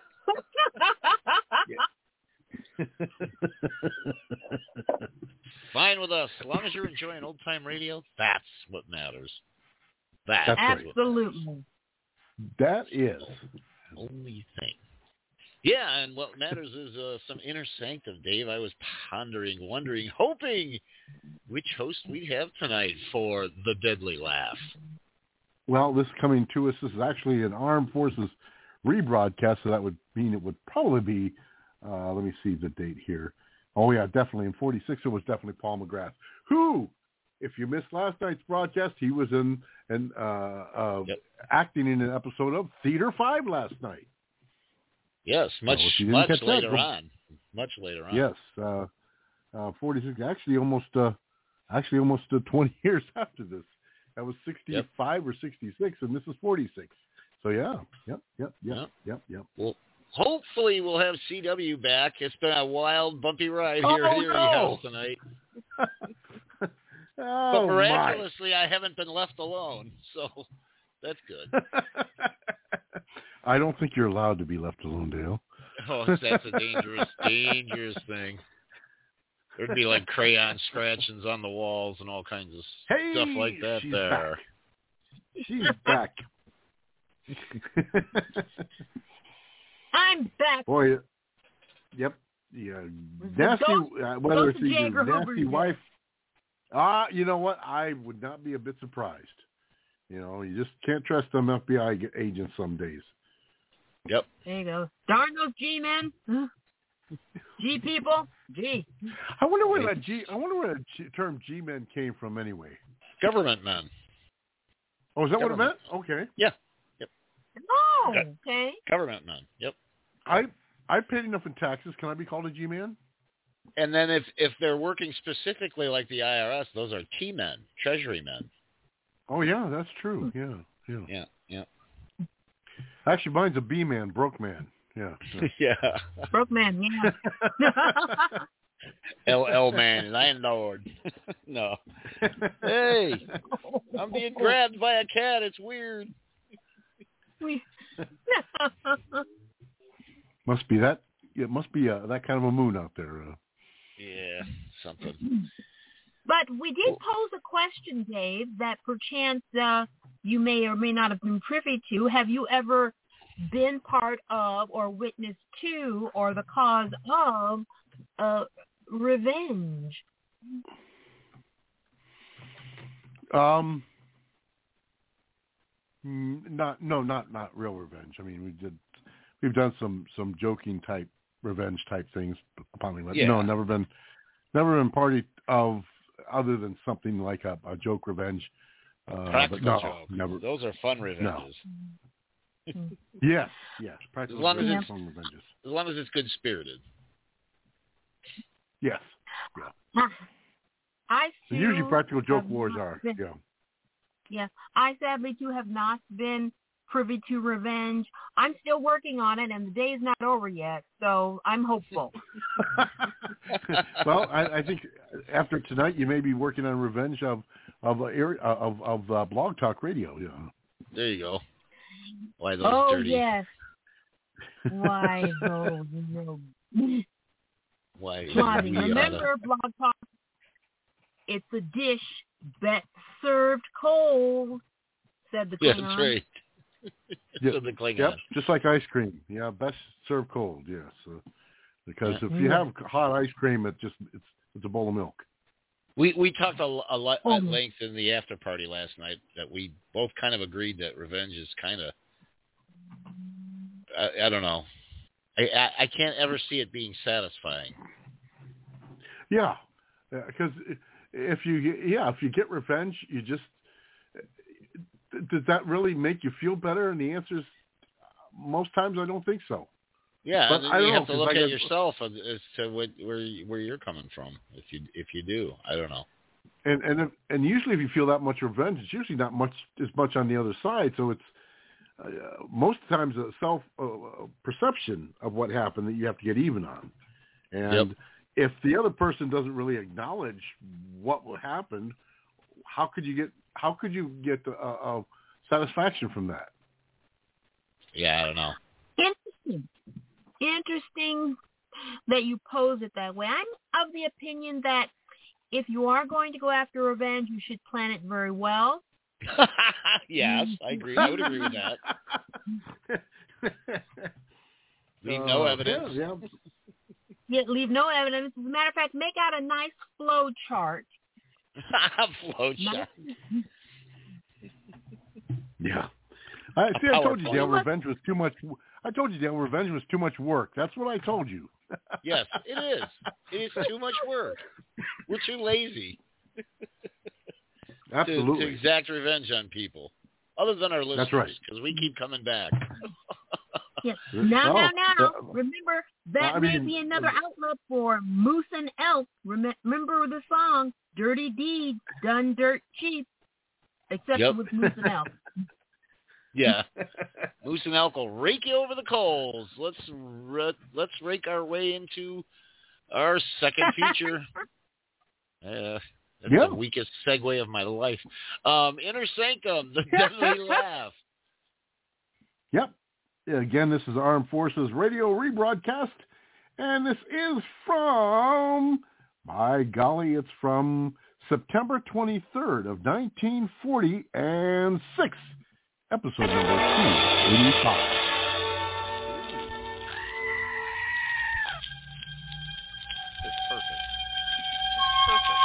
Fine with us. As long as you're enjoying old-time radio, that's what matters. That That's right. Absolutely. That is. the only thing. Yeah, and what matters is uh, some inner sanctum, Dave. I was pondering, wondering, hoping which host we'd have tonight for the Deadly Laugh. Well, this coming to us, this is actually an Armed Forces rebroadcast, so that would mean it would probably be, uh, let me see the date here. Oh, yeah, definitely. In forty-six, it was definitely Paul McGrath, who, if you missed last night's broadcast, he was in and uh, uh, yep. acting in an episode of Theater five last night. Yes, much so much later that, on. Much later on. Yes, uh, uh, forty-six, actually almost, uh, actually almost uh, twenty years after this. That was sixty-five yep. or sixty-six, and this is forty-six. So, yeah, yep, yep, yep, yep, yep. yep. Well, hopefully we'll have C W back. It's been a wild, bumpy ride oh, here at Erie no. House tonight. oh, but miraculously, my. I haven't been left alone, so that's good. I don't think you're allowed to be left alone, Dale. Oh, that's a dangerous, dangerous thing. There'd be like crayon scratchings on the walls and all kinds of hey, stuff like that she's there. Back. She's back. I'm back. Boy, yep. Yeah, nasty, uh, whether it's either nasty wife. Ah, uh, you know what? I would not be a bit surprised. You know, you just can't trust them F B I agents some days. Yep. There you go. Darn those G-men. G people. G. I wonder where that G. I wonder where that G, term G-men came from anyway. Government men. Oh, is that Government. what it meant? Okay. Yeah. Yep. Oh, Yeah. okay. Government men. Yep. I I paid enough in taxes. Can I be called a G-man? And then if if they're working specifically like the I R S, those are T-men, Treasury men. Oh, yeah, that's true. Yeah, yeah. Yeah, yeah. Actually, mine's a B-man, broke man. Yeah. Yeah. Broke man, yeah. L L man, landlord. No. Hey, I'm being grabbed by a cat. It's weird. Must be that. It must be uh, that kind of a moon out there. Uh. Yeah, something. But we did pose a question, Dave, that perchance uh, you may or may not have been privy to. Have you ever been part of or witnessed to or the cause of uh, revenge? Um, not no, not not real revenge. I mean, we did we've done some some joking type revenge type things upon me. Yeah. No, never been never been party of other than something like a, a joke revenge. Uh, Practical but no, joke. never. Those are fun revenges. No. Yes, yes. Practical As long as joke, it's fun revenges. as long as it's good spirited. Yes. Yeah. I And usually too practical joke have wars not are. been- Yeah. Yeah, I sadly too have not been privy to revenge. I'm still working on it, and the day's not over yet, so I'm hopeful. Well, I, I think after tonight, you may be working on revenge of of uh, area- of of uh, Blog Talk Radio. Yeah. There you go. Why those Oh dirty? yes. Why those? No. Why? Bobby, we remember Blog Talk? It's a dish best served cold, said the Yeah, Klingon. that's right. Yep. So the Klingon. Yep. Just like ice cream. Yeah. Best served cold. Yes. Uh, because Yeah. if you have hot ice cream, it just it's it's a bowl of milk. We we talked a, a lot Oh. at length in the after party last night that we both kind of agreed that revenge is kind of I, I don't know. I, I I can't ever see it being satisfying. Yeah. Because if you yeah if you get revenge, you just does that really make you feel better? And the answer is most times I don't think so. Yeah, But and then I you don't have know, to 'cause look I at got- yourself as as to what, where where you're coming from. If you if you do, I don't know. And and if, and usually if you feel that much revenge, it's usually not much as much on the other side. So it's uh, most times a self uh, perception of what happened that you have to get even on. And Yep. if the other person doesn't really acknowledge what will happen, how could you get how could you get uh, uh, satisfaction from that? Yeah, I don't know. Interesting. Interesting that you pose it that way. I'm of the opinion that if you are going to go after revenge, you should plan it very well. Yes, I agree. I would agree with that. Leave no Uh, evidence. Yeah, Yeah, leave no evidence. As a matter of fact, make out a nice flow chart. Flow chart. yeah. I see. I told you, PowerPoint. Dale, revenge was too much. I told you, Dale, revenge was too much work. That's what I told you. Yes, it is. It is too much work. We're too lazy to, Absolutely. to exact revenge on people, other than our listeners, That's right. because we keep coming back. Yes. Now, Well, now, now. uh, Remember, that I may mean, be another uh, outlet for Moose and Elk. Rem- remember the song, Dirty Deeds, Done Dirt Cheap, except Yep. with Moose and Elk. Yeah, Moose and Elk will rake you over the coals. Let's r- let's rake our way into our second feature. Uh, that's Yeah. the weakest segue of my life. Um, Inner Sanctum, the Deadly Laugh. Yep. Again, this is Armed Forces Radio rebroadcast, and this is from, by golly, it's from September twenty-third of nineteen forty and six, episode number two eighty-five. It's perfect. Perfect.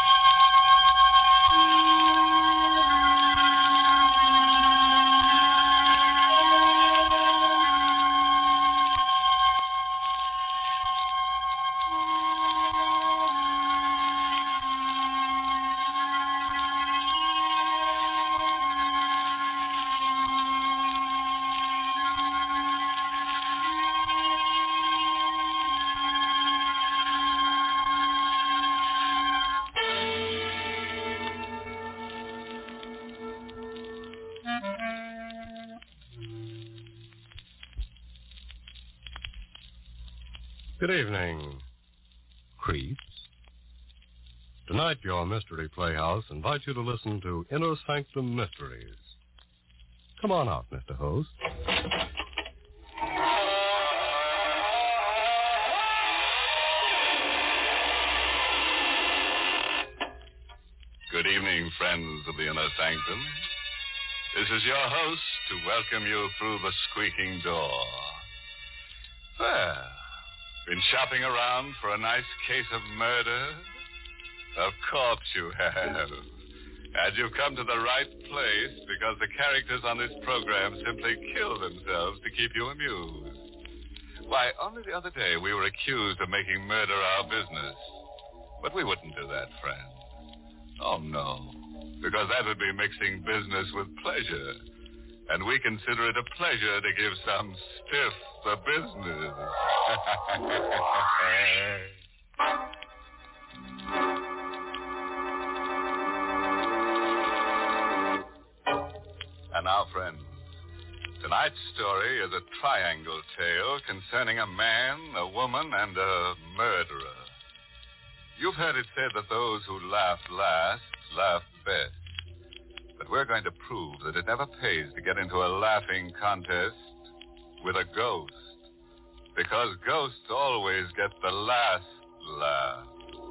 Good evening, creeps. Tonight, your Mystery Playhouse invites you to listen to Inner Sanctum Mysteries. Come on out, Mister Host. Good evening, friends of the Inner Sanctum. This is your host to welcome you through the squeaking door. Well, been shopping around for a nice case of murder? Of course you have. And you've come to the right place because the characters on this program simply kill themselves to keep you amused. Why, only the other day we were accused of making murder our business. But we wouldn't do that, friend. Oh, no. Because that would be mixing business with pleasure. And we consider it a pleasure to give some stiff the business. And now, friends, tonight's story is a triangle tale concerning a man, a woman, and a murderer. You've heard it said that those who laugh last laugh best. But we're going to prove that it never pays to get into a laughing contest with a ghost. Because ghosts always get the last laugh.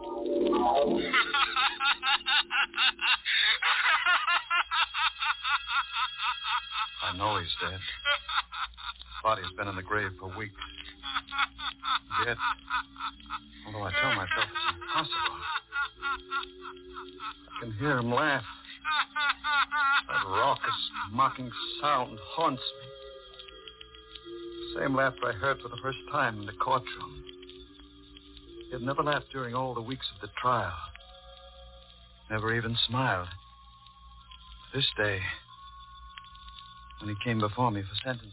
I know he's dead. Body's been in the grave for weeks. Yet, although I tell myself it's impossible, I can hear him laugh. That raucous, mocking sound haunts me. The same laughter I heard for the first time in the courtroom. He had never laughed during all the weeks of the trial. Never even smiled. This day, when he came before me for sentencing.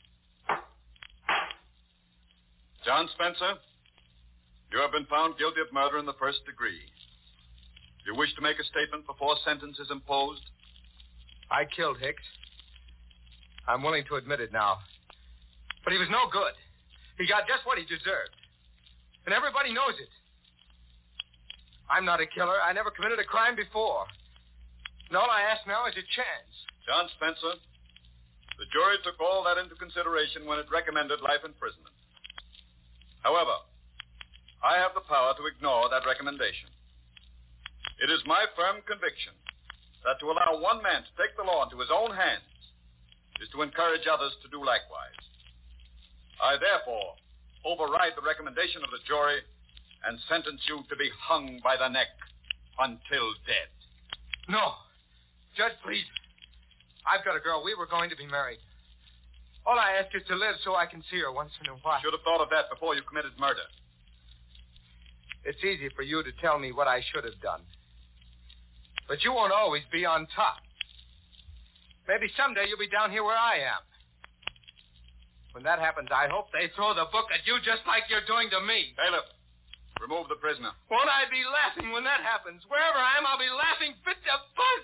John Spencer, you have been found guilty of murder in the first degree. You wish to make a statement before sentence is imposed? I killed Hicks. I'm willing to admit it now. But he was no good. He got just what he deserved. And everybody knows it. I'm not a killer. I never committed a crime before. And all I ask now is a chance. John Spencer, the jury took all that into consideration when it recommended life imprisonment. However, I have the power to ignore that recommendation. It is my firm conviction that to allow one man to take the law into his own hands is to encourage others to do likewise. I therefore override the recommendation of the jury and sentence you to be hung by the neck until dead. No. Judge, please. I've got a girl. We were going to be married. All I ask is to live so I can see her once in a while. Should have thought of that before you committed murder. It's easy for you to tell me what I should have done. But you won't always be on top. Maybe someday you'll be down here where I am. When that happens, I hope they throw the book at you just like you're doing to me. Bailiff, remove the prisoner. Won't I be laughing when that happens? Wherever I am, I'll be laughing fit to buzz.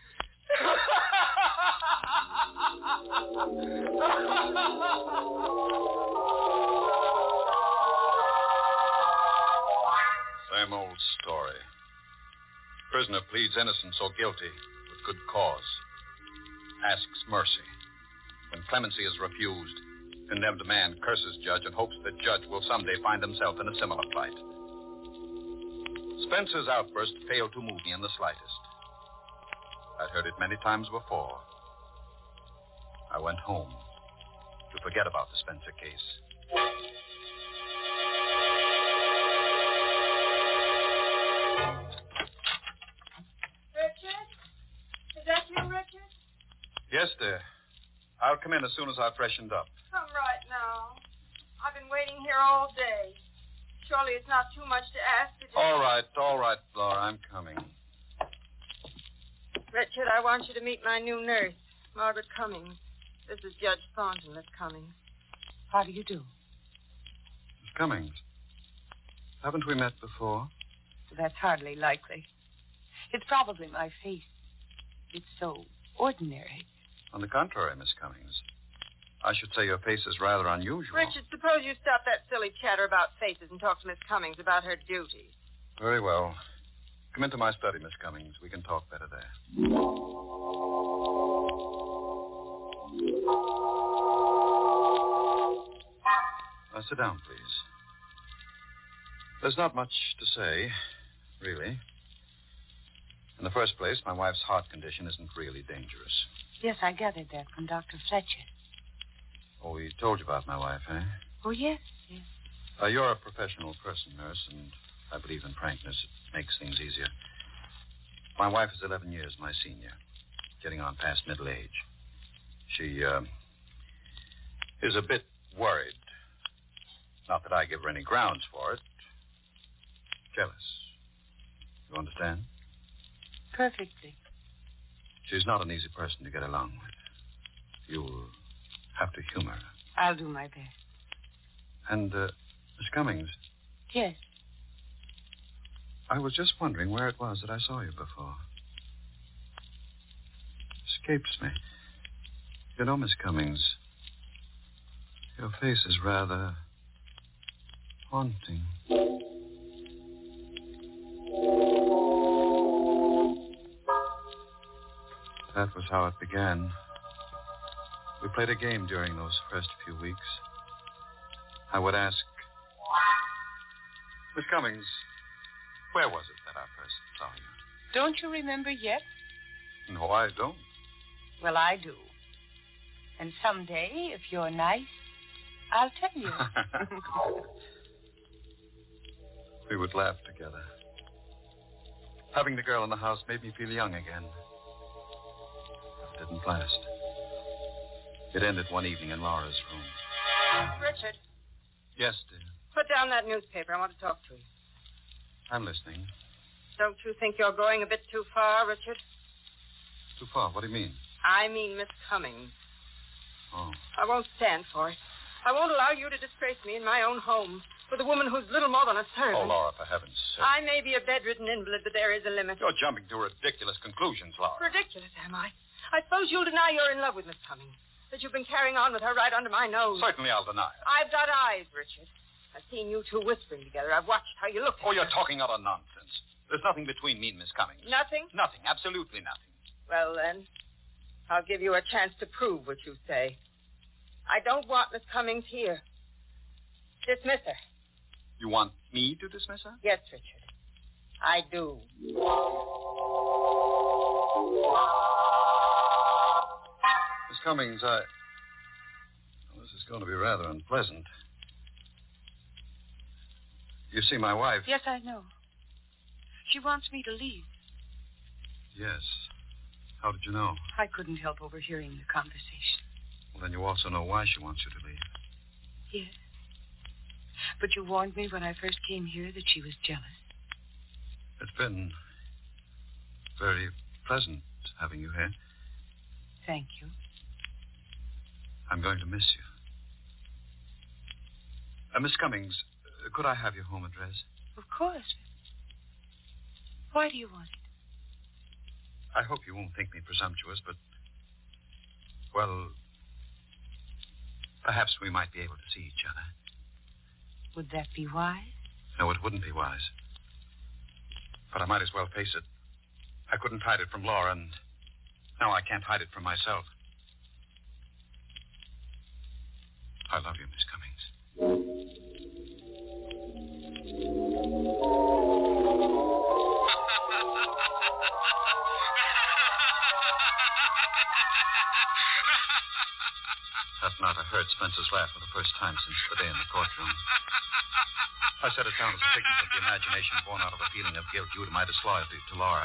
Same old story. Prisoner pleads innocence or guilty with good cause. Asks mercy. When clemency is refused, condemned man curses judge and hopes that judge will someday find himself in a similar plight. Spencer's outburst failed to move me in the slightest. I'd heard it many times before. I went home to forget about the Spencer case. Richard? Is that you, Richard? Yes, dear. I'll come in as soon as I've freshened up. Come right now. I've been waiting here all day. Surely it's not too much to ask to just... All right, all right, Laura, I'm coming. Richard, I want you to meet my new nurse, Margaret Cummings. This is Judge Thornton, Miss Cummings. How do you do? Miss Cummings, haven't we met before? That's hardly likely. It's probably my face. It's so ordinary. On the contrary, Miss Cummings, I should say your face is rather unusual. Richard, suppose you stop that silly chatter about faces and talk to Miss Cummings about her duties. Very well. Come into my study, Miss Cummings. We can talk better there. Now, sit down, please. There's not much to say, really. In the first place, my wife's heart condition isn't really dangerous. Yes, I gathered that from Doctor Fletcher. Oh, he told you about my wife, eh? Oh, yes, yes. Uh, you're a professional person, nurse, and I believe in frankness. It makes things easier. My wife is eleven years my senior, getting on past middle age. She, uh, is a bit worried. Not that I give her any grounds for it. Jealous. You understand? Perfectly. She's not an easy person to get along with. You'll have to humor her. I'll do my best. And, uh, Miss Cummings. Yes. I was just wondering where it was that I saw you before. Escapes me. You know, Miss Cummings, your face is rather haunting. That was how it began. We played a game during those first few weeks. I would ask, Miss Cummings, where was it that I first saw you? Don't you remember yet? No, I don't. Well, I do. And someday, if you're nice, I'll tell you. We would laugh together. Having the girl in the house made me feel young again. It didn't last. It ended one evening in Laura's room. Richard. Yes, dear. Put down that newspaper. I want to talk to you. I'm listening. Don't you think you're going a bit too far, Richard? Too far? What do you mean? I mean Miss Cummings. Oh. I won't stand for it. I won't allow you to disgrace me in my own home with a woman who's little more than a servant. Oh, Laura, for heaven's sake. I may be a bedridden invalid, but there is a limit. You're jumping to ridiculous conclusions, Laura. Ridiculous, am I? I suppose you'll deny you're in love with Miss Cummings, that you've been carrying on with her right under my nose. Certainly I'll deny it. I've got eyes, Richard. I've seen you two whispering together. I've watched how you look at Oh, you're her. talking utter nonsense. There's nothing between me and Miss Cummings. Nothing? Nothing. Absolutely nothing. Well, then, I'll give you a chance to prove what you say. I don't want Miss Cummings here. Dismiss her. You want me to dismiss her? Yes, Richard. I do. Miss Cummings, I... Well, this is going to be rather unpleasant. You see, my wife... Yes, I know. She wants me to leave. Yes. How did you know? I couldn't help overhearing the conversation. Well, then you also know why she wants you to leave. Yes. But you warned me when I first came here that she was jealous. It's been very pleasant having you here. Thank you. I'm going to miss you. Uh, Miss Cummings, uh, could I have your home address? Of course. Why do you want it? I hope you won't think me presumptuous, but, well, perhaps we might be able to see each other. Would that be wise? No, it wouldn't be wise. But I might as well face it. I couldn't hide it from Laura, and now I can't hide it from myself. I love you, Miss Cummings. That note heard Spencer's laugh for the first time since the day in the courtroom. I set it down as a figment of the imagination born out of a feeling of guilt due to my disloyalty to Laura.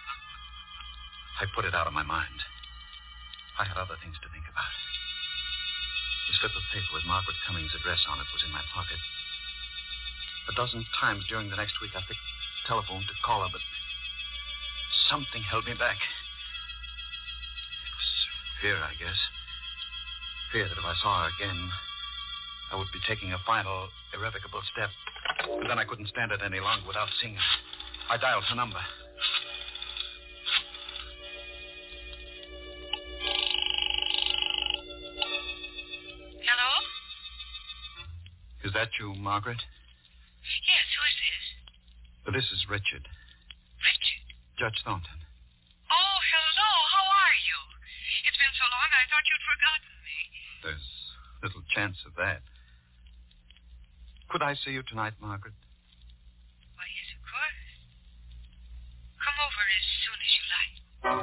I put it out of my mind. I had other things to think about. The slip of paper with Margaret Cummings' address on it was in my pocket. A dozen times during the next week I picked the telephone to call her, but something held me back. It was fear, I guess. Fear that if I saw her again, I would be taking a final, irrevocable step. And then I couldn't stand it any longer without seeing her. I dialed her number. that you, Margaret? Yes, who is this? Well, this is Richard. Richard? Judge Thornton. Oh, hello. How are you? It's been so long I thought you'd forgotten me. There's little chance of that. Could I see you tonight, Margaret? Why, yes, of course. Come over as soon as you like.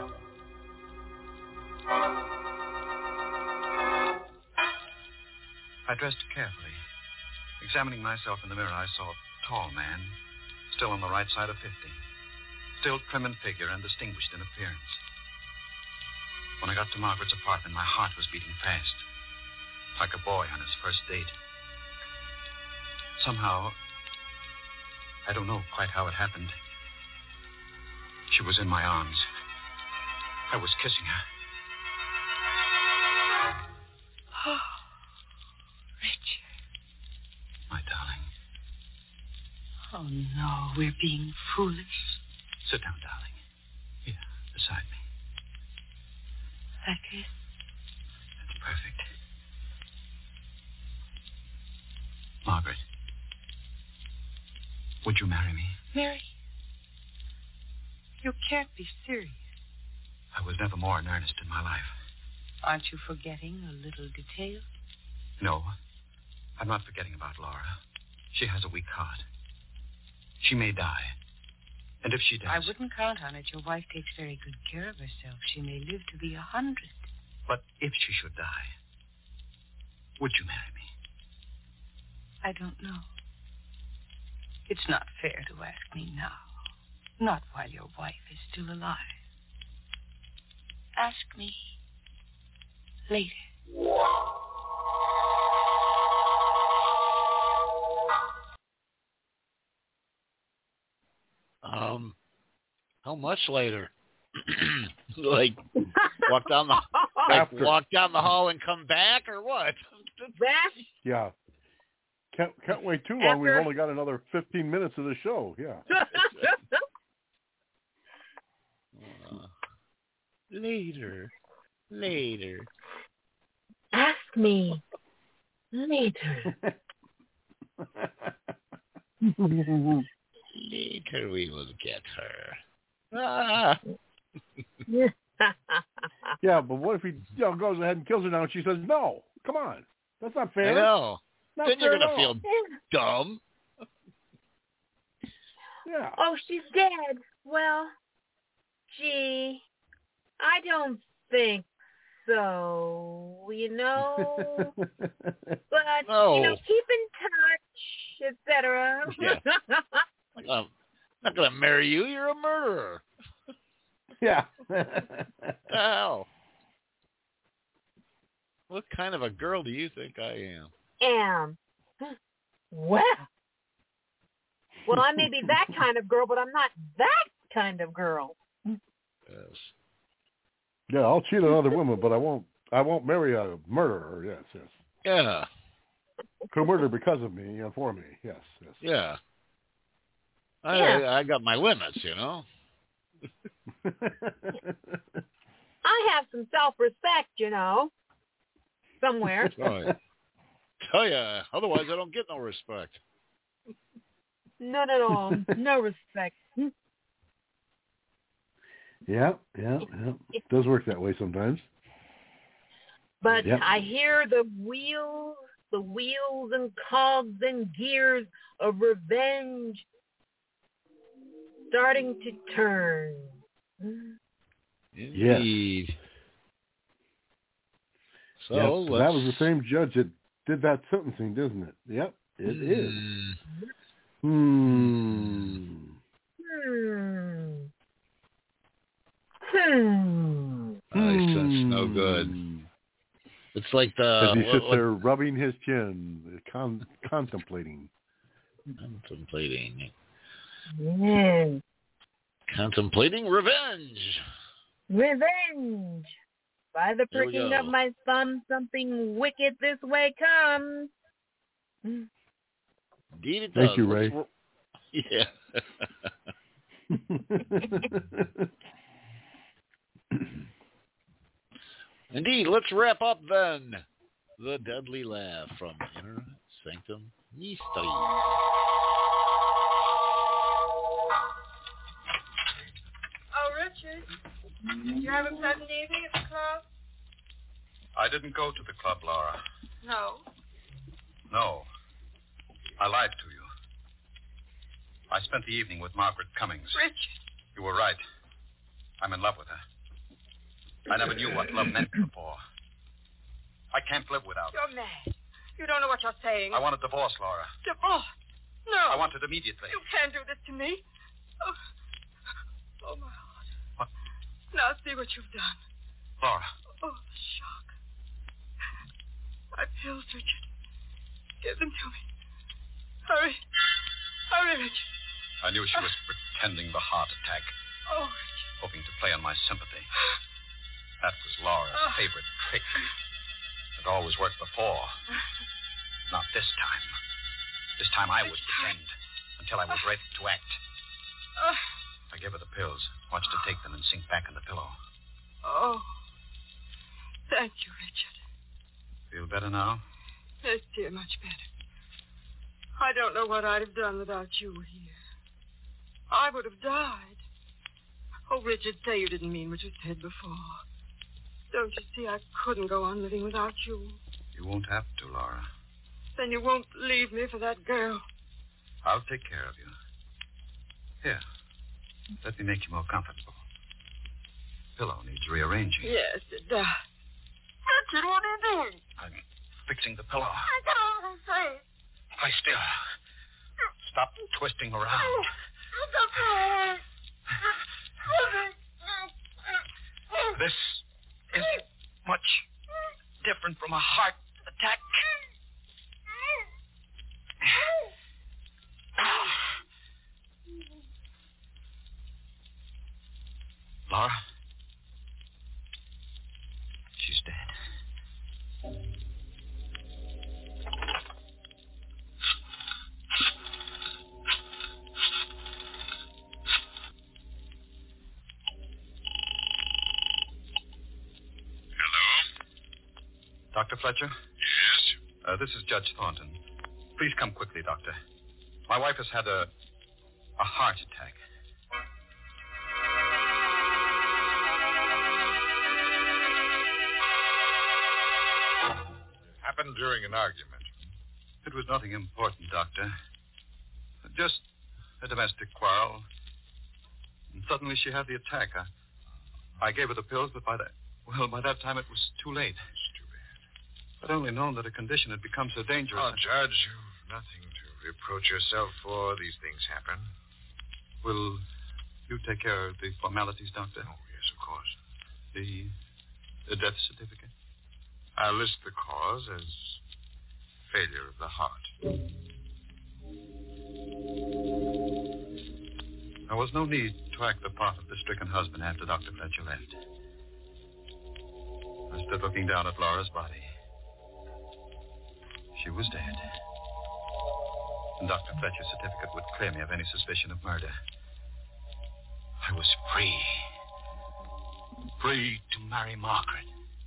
I dressed carefully. Examining myself in the mirror, I saw a tall man, still on the right side of fifty. Still trim in figure and distinguished in appearance. When I got to Margaret's apartment, my heart was beating fast, like a boy on his first date. Somehow, I don't know quite how it happened, she was in my arms. I was kissing her. Oh, Richard. My darling. Oh, no, we're being foolish. Sit down, darling. Here, beside me. Like this? That's perfect. Margaret, would you marry me? Mary, you can't be serious. I was never more in earnest in my life. Aren't you forgetting a little detail? No, I'm not forgetting about Laura. She has a weak heart. She may die. And if she does... I wouldn't count on it. Your wife takes very good care of herself. She may live to be a hundred. But if she should die, would you marry me? I don't know. It's not fair to ask me now. Not while your wife is still alive. Ask me later. Um, how much later? Like walk down the like After. walk down the hall and come back, or what? Back? Yeah. Can't can't wait too long. We've After- only got another fifteen minutes of the show. Yeah. Uh, later, later. Ask me later. Later we will get her. Ah. Yeah, but what if he you know, goes ahead and kills her now and she says no? Come on. That's not fair. I know. Not Then fair you're gonna at feel all. dumb. Yeah. Oh, she's dead. Well, gee, I don't think so, you know. But, No. you know, keep in touch, et cetera. Yeah. I'm not- not gonna marry you. You're a murderer. Yeah. What the hell? What kind of a girl do you think I am? Am. Well. Well, I may be that kind of girl, but I'm not that kind of girl. Yes. Yeah, I'll cheat on other women, but I won't. I won't marry a murderer. Yes, yes. Yeah. Who murder because of me and for me. Yes, yes. Yeah. I Yeah. I got my limits, you know. I have some self-respect, you know, somewhere. Right. Tell ya, otherwise I don't get no respect. None at all. No respect. Yeah, yeah, yeah. It does work that way sometimes. But Yep. I hear the wheels, the wheels and cogs and gears of revenge starting to turn. Indeed. Yes. So Yes, let's... that was the same judge that did that sentencing, doesn't it? Yep, it Mm. is. Hmm. Hmm. Hmm. I sense no good. It's like the... As he what- sits what- there rubbing his chin, con- contemplating. Contemplating. Mm. Contemplating revenge. Revenge. By the There we pricking go. of my thumb, something wicked this way comes. Indeed it Thank does. you, Let's Ray. ro- Yeah. Indeed, let's wrap up then. The Deadly Laugh from Inner Sanctum Mystery. Oh, Richard, did you have a pleasant evening at the club? I didn't go to the club, Laura. No. No. I lied to you. I spent the evening with Margaret Cummings. Richard. You were right. I'm in love with her. I never knew what love meant before. I can't live without her. You're mad. You don't know what you're saying. I want a divorce, Laura. Divorce? No. I want it immediately. You can't do this to me. Oh, oh my heart. What? Now see what you've done. Laura. Oh, the shock. My pills, Richard. Give them to me. Hurry. Hurry, Richard. I knew she was pretending the heart attack, Oh, Richard. hoping to play on my sympathy. That was Laura's Oh. favorite trick. It always worked before. Not this time. This time I would pretend until I was ready to act. Oh. I gave her the pills, watched her take them and sink back in the pillow. Oh. Thank you, Richard. Feel better now? Yes, dear, much better. I don't know what I'd have done without you here. I would have died. Oh, Richard, say you didn't mean what you said before. Don't you see I couldn't go on living without you? You won't have to, Laura. Then you won't leave me for that girl. I'll take care of you. Here, let me make you more comfortable. Pillow needs rearranging. Yes, it does. Richard, what are you doing? I'm fixing the pillow. I don't want to say. Lie still. Stop twisting around. This isn't much different from a heart attack. Laura? She's dead. Doctor Fletcher? Yes? Uh, this is Judge Thornton. Please come quickly, Doctor. My wife has had a, a heart attack. Happened during an argument. It was nothing important, Doctor. Just a domestic quarrel. And suddenly she had the attack. I, I gave her the pills, but by that, well, by that time it was too late. It's too bad. I'd only known that her condition had become so dangerous. Oh, Judge, you've nothing to reproach yourself for. These things happen. Will you take care of the formalities, Doctor? Oh, yes, of course. The, the death certificate? I'll list the cause as failure of the heart. There was no need to act the part of the stricken husband after Doctor Fletcher left. I stood looking down at Laura's body. She was dead. And Doctor Fletcher's certificate would clear me of any suspicion of murder. I was free. Free to marry Margaret.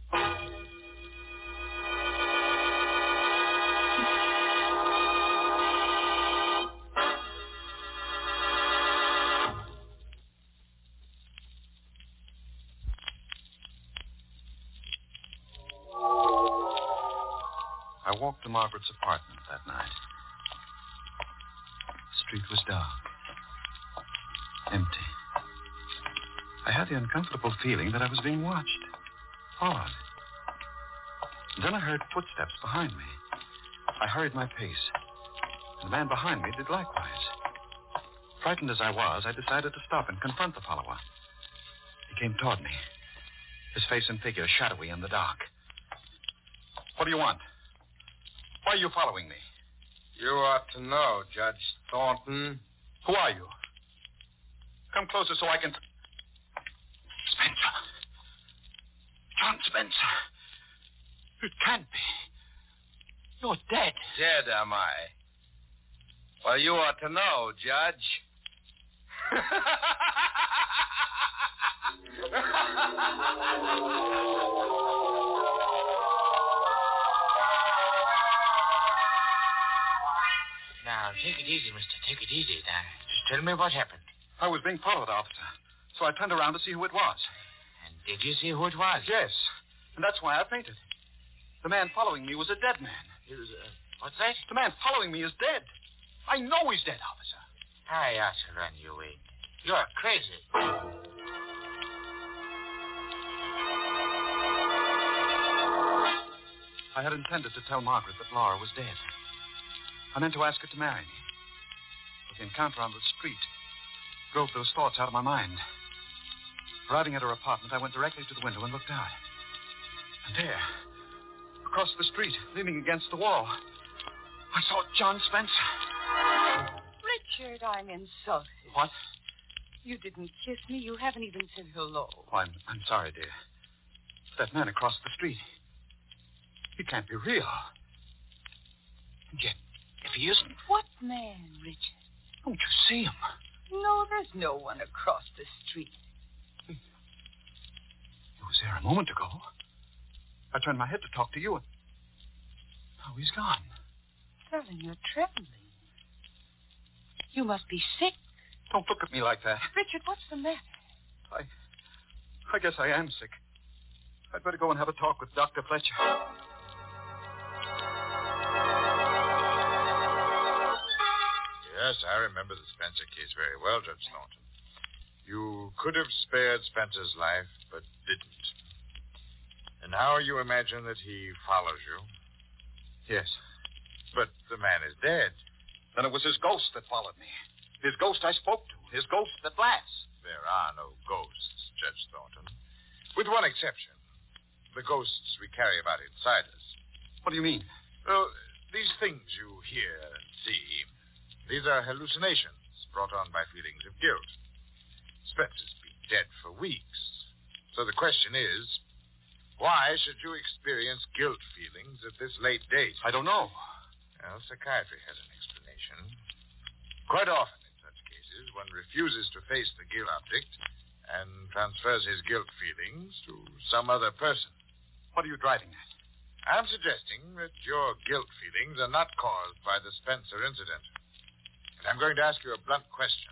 I walked to Margaret's apartment that night. The street was dark. Empty. I had the uncomfortable feeling that I was being watched. Followed. Then I heard footsteps behind me. I hurried my pace. And the man behind me did likewise. Frightened as I was, I decided to stop and confront the follower. He came toward me. His face and figure shadowy in the dark. What do you want? Why are you following me? You ought to know, Judge Thornton. Who are you? Come closer so I can... Spencer. John Spencer. It can't be. You're dead. Dead, am I? Well, you ought to know, Judge. easy, mister. Take it easy. Now, just tell me what happened. I was being followed, officer. So I turned around to see who it was. And did you see who it was? Yes. And that's why I fainted. The man following me was a dead man. He was, uh, what's that? The man following me is dead. I know he's dead, officer. I ought to run you in. You're crazy. I had intended to tell Margaret that Laura was dead. I meant to ask her to marry me. But the encounter on the street drove those thoughts out of my mind. Arriving at her apartment, I went directly to the window and looked out. And there, across the street, leaning against the wall, I saw John Spencer. Richard, I'm insulted. What? You didn't kiss me. You haven't even said hello. Oh, I'm, I'm sorry, dear. That man across the street, he can't be real. And yet, if he isn't... What man, Richard? Don't you see him? No, there's no one across the street. He, he was there a moment ago. I turned my head to talk to you, and now he's gone. Darling, you're trembling. You must be sick. Don't look at me like that. Richard, what's the matter? I... I guess I am sick. I'd better go and have a talk with Doctor Fletcher. Yes, I remember the Spencer case very well, Judge Thornton. You could have spared Spencer's life, but didn't. And now you imagine that he follows you? Yes. But the man is dead. Then it was his ghost that followed me. His ghost I spoke to. His ghost that laughs. There are no ghosts, Judge Thornton. With one exception. The ghosts we carry about inside us. What do you mean? Well, these things you hear and see, these are hallucinations brought on by feelings of guilt. Spencer's been dead for weeks. So the question is, why should you experience guilt feelings at this late date? I don't know. Well, psychiatry has an explanation. Quite often in such cases, one refuses to face the guilt object and transfers his guilt feelings to some other person. What are you driving at? I'm suggesting that your guilt feelings are not caused by the Spencer incident. And I'm going to ask you a blunt question.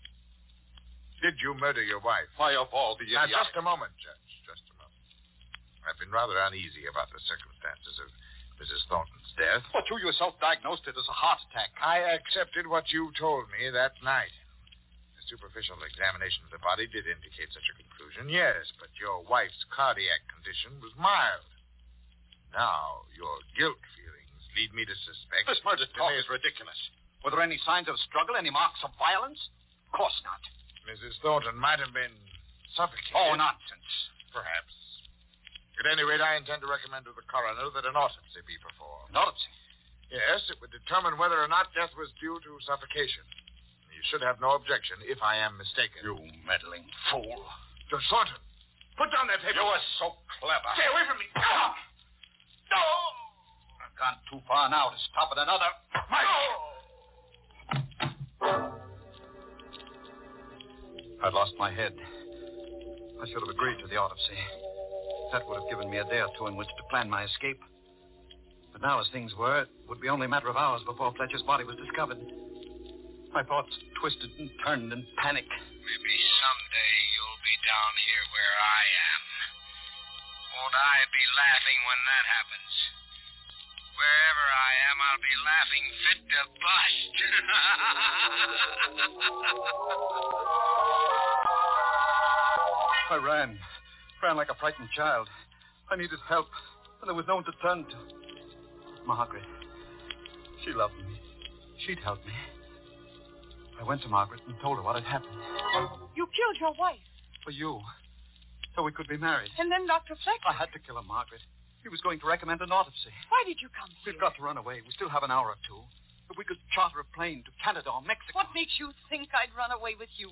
Did you murder your wife? Why, of all the Now, idiotic... just a moment, Judge. Just a moment. I've been rather uneasy about the circumstances of Missus Thornton's death. But you yourself diagnosed it as a heart attack. I accepted what you told me that night. A superficial examination of the body did indicate such a conclusion, yes, but your wife's cardiac condition was mild. Now, your guilt feelings lead me to suspect... This murder talk is ridiculous. Were there any signs of struggle, any marks of violence? Of course not. Missus Thornton might have been suffocated. Oh, nonsense. Perhaps. At any rate, I intend to recommend to the coroner that an autopsy be performed. An autopsy? Yes, it would determine whether or not death was due to suffocation. You should have no objection if I am mistaken. You meddling fool. Judge Thornton, put down that paper. You were so clever. Stay away from me. No! No! I've gone too far now to stop at another. My... I'd lost my head. I should have agreed to the autopsy. That would have given me a day or two in which to plan my escape. But now, as things were, it would be only a matter of hours before Fletcher's body was discovered. My thoughts twisted and turned in panic. Maybe someday you'll be down here where I am. Won't I be laughing when that happens? Wherever I am, I'll be laughing fit to bust. I ran. Ran like a frightened child. I needed help, and there was no one to turn to. Margaret. She loved me. She'd help me. I went to Margaret and told her what had happened. You killed your wife. For you. So we could be married. And then Doctor Fletcher. I had to kill her, Margaret. He was going to recommend an autopsy. Why did you come here? We've got to run away. We still have an hour or two. But we could charter a plane to Canada or Mexico. What makes you think I'd run away with you?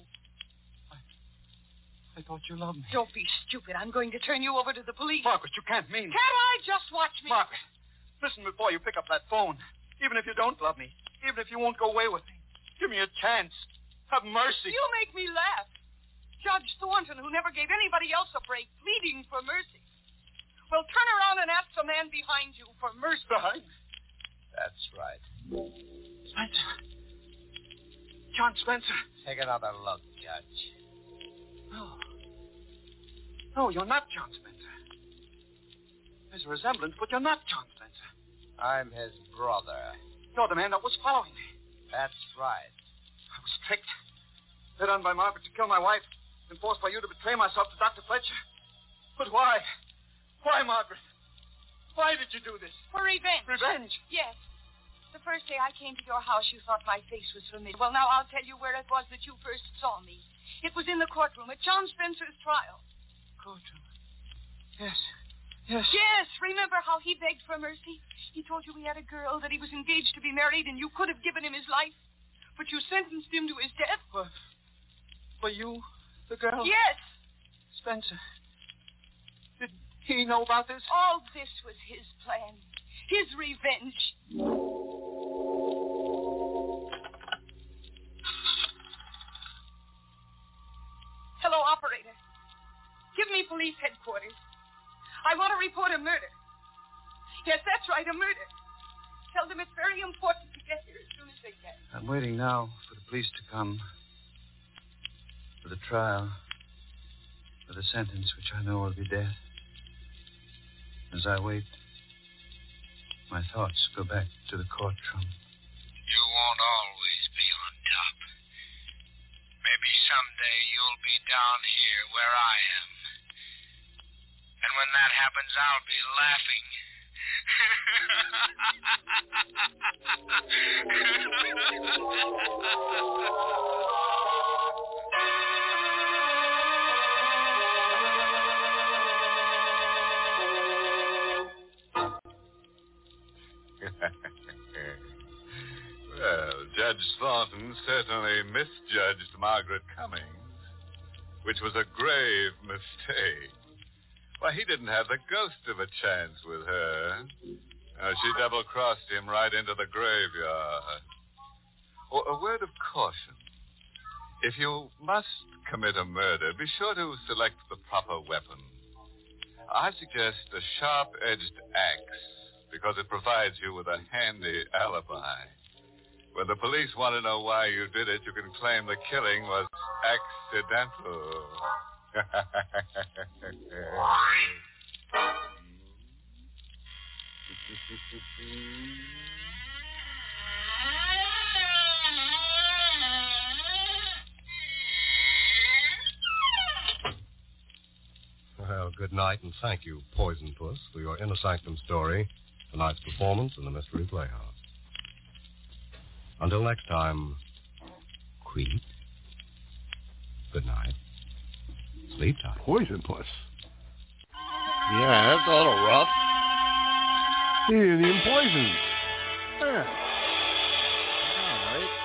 I thought you loved me. Don't be stupid. I'm going to turn you over to the police. Margaret, you can't mean... Can't I? Just watch me. Margaret, listen before you pick up that phone. Even if you don't love me, even if you won't go away with me, give me a chance. Have mercy. You make me laugh. Judge Thornton, who never gave anybody else a break, pleading for mercy. Well, turn around and ask the man behind you for mercy. Behind? That's right. Spencer. John Spencer. Take another look, Judge. No. No, you're not John Spencer. There's a resemblance, but you're not John Spencer. I'm his brother. You're the man that was following me. That's right. I was tricked. Led on by Margaret to kill my wife, and forced by you to betray myself to Doctor Fletcher. But why? Why, Margaret? Why did you do this? For revenge. Revenge? Yes. The first day I came to your house, you thought my face was familiar. Well, now I'll tell you where it was that you first saw me. It was in the courtroom at John Spencer's trial. Courtroom? Yes. Yes. Yes. Remember how he begged for mercy? He told you he had a girl, that he was engaged to be married, and you could have given him his life. But you sentenced him to his death. What? For you, the girl? Yes. Spencer. Did he know about this? All this was his plan. His revenge. Hello, operator. Give me police headquarters. I want to report a murder. Yes, that's right, a murder. Tell them it's very important to get here as soon as they can. I'm waiting now for the police to come. For the trial. For the sentence, which I know will be death. As I wait, my thoughts go back to the courtroom. You won't always be on top. Maybe someday you'll be down here where I am. And when that happens, I'll be laughing. Well, Judge Thornton certainly misjudged Margaret Cummings, which was a grave mistake. Why, he didn't have the ghost of a chance with her. Uh, she double-crossed him right into the graveyard. Oh, a word of caution. If you must commit a murder, be sure to select the proper weapon. I suggest a sharp-edged axe, because it provides you with a handy alibi. When the police want to know why you did it, you can claim the killing was accidental. Well, good night, and thank you, Poison Puss, for your Inner Sanctum story, tonight's performance in the Mystery Playhouse. Until next time, Creep. Good night. Sleep tight. Poison Puss. Yeah, that's a little rough. Indian poison. Yeah. All right.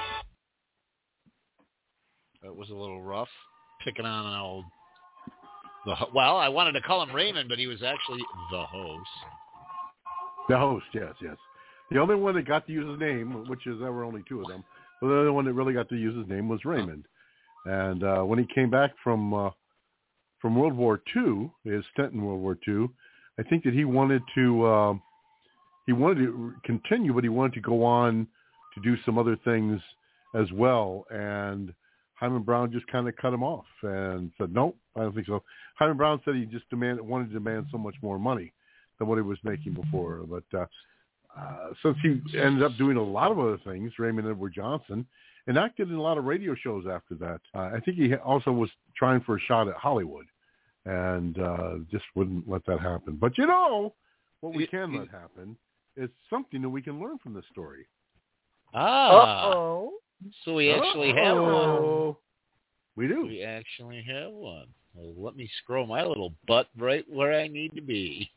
That was a little rough. Picking on an old... The, well, I wanted to call him Raymond, but he was actually the host. The host, yes, yes. The only one that got to use his name, which is there were only two of them, but the only one that really got to use his name was Raymond. And uh, when he came back from uh, from World War Two, his stint in World War Two, I think that he wanted to uh, he wanted to continue, but he wanted to go on to do some other things as well. And Hyman Brown just kind of cut him off and said, "Nope, I don't think so." Hyman Brown said he just demanded wanted to demand so much more money than what he was making before, but. Uh, Uh, since he ended up doing a lot of other things, Raymond Edward Johnson, and acted in a lot of radio shows after that. Uh, I think he also was trying for a shot at Hollywood and uh, just wouldn't let that happen. But, you know, what we can let happen is something that we can learn from this story. Ah. Uh-oh. So we actually Uh-oh. have one. We do. We actually have one. Well, let me scroll my little butt right where I need to be.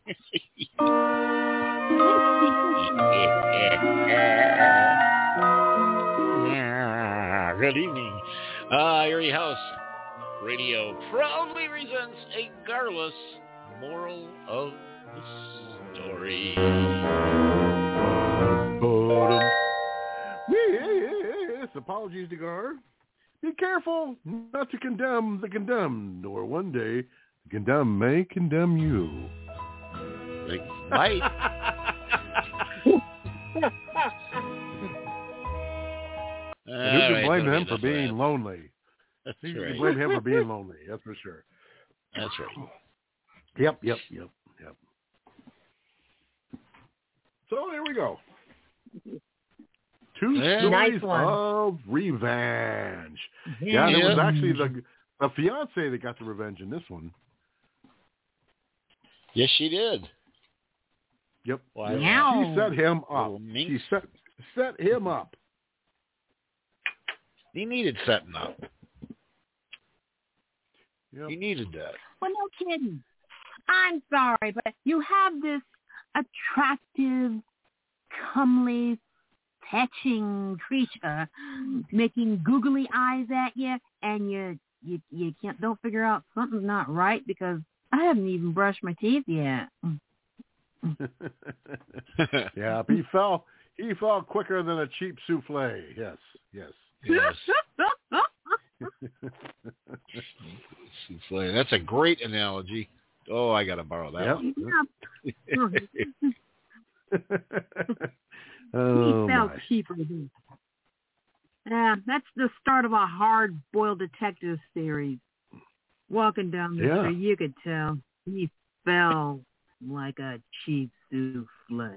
Good evening. Uh, Erie House Radio proudly presents a garrulous moral of the story. Yes, apologies to Gar. Be careful not to condemn the condemned, or one day the condemned may condemn you. They might. And who can right, blame don't him be for that being bad. lonely? That's You right. can blame him for being lonely. That's for sure. That's right. Yep, yep, yep, yep. So there we go. Two Yeah. stories Nice one. of revenge. Yeah. Yeah, and it was Yeah. actually the the fiance that got the revenge in this one. Yes, she did. Yep. Why, Meow. She set him up. Little minx. She set set him up. He needed setting up. Yep. He needed that. Well, no kidding. I'm sorry, but you have this attractive, comely, fetching creature making googly eyes at you, and you you you can't don't figure out something's not right because I haven't even brushed my teeth yet. Yeah, but he fell. He fell quicker than a cheap souffle. Yes, yes. Yes. Souffle. That's a great analogy. Oh, I got to borrow that Yep. one. Oh, he felt my. cheaper. Yeah, that's the start of a hard-boiled detective series. Walking down the Yeah. street, you could tell he fell like a cheap souffle.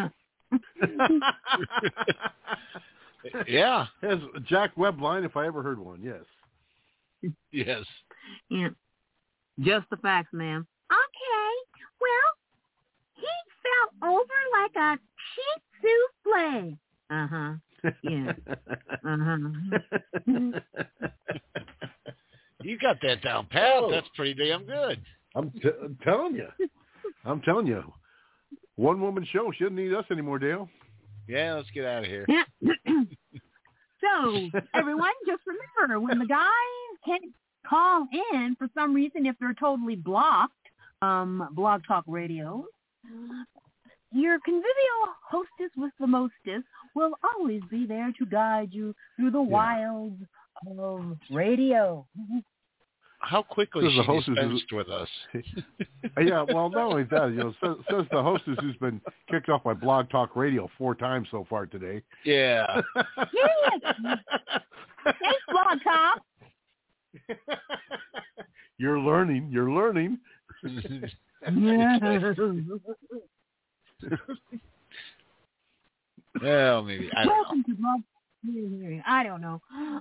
Yeah. As Jack Webb line, if I ever heard one. Yes. Yes. Yeah. Just the facts, ma'am. Okay. Well, he fell over like a cheap souffle. Uh-huh. Yeah. Uh-huh. You got that down pat. Oh. That's pretty damn good. I'm, t- I'm telling you. I'm telling you. One woman show. She doesn't need us anymore, Dale. Yeah, let's get out of here. Yeah. So, everyone, just remember, when the guys can't call in for some reason, if they're totally blocked, um, Blog Talk Radio, your convivial hostess with the mostest will always be there to guide you through the Yeah. wilds of radio. How quickly Says she the hostess dispensed with us. Yeah, well, not only that, you know, says, says the hostess who's been kicked off by Blog Talk Radio four times so far today. Yeah. Thanks, Blog Talk. You're learning. You're learning. Well, maybe. I don't Welcome to Blog. I don't know.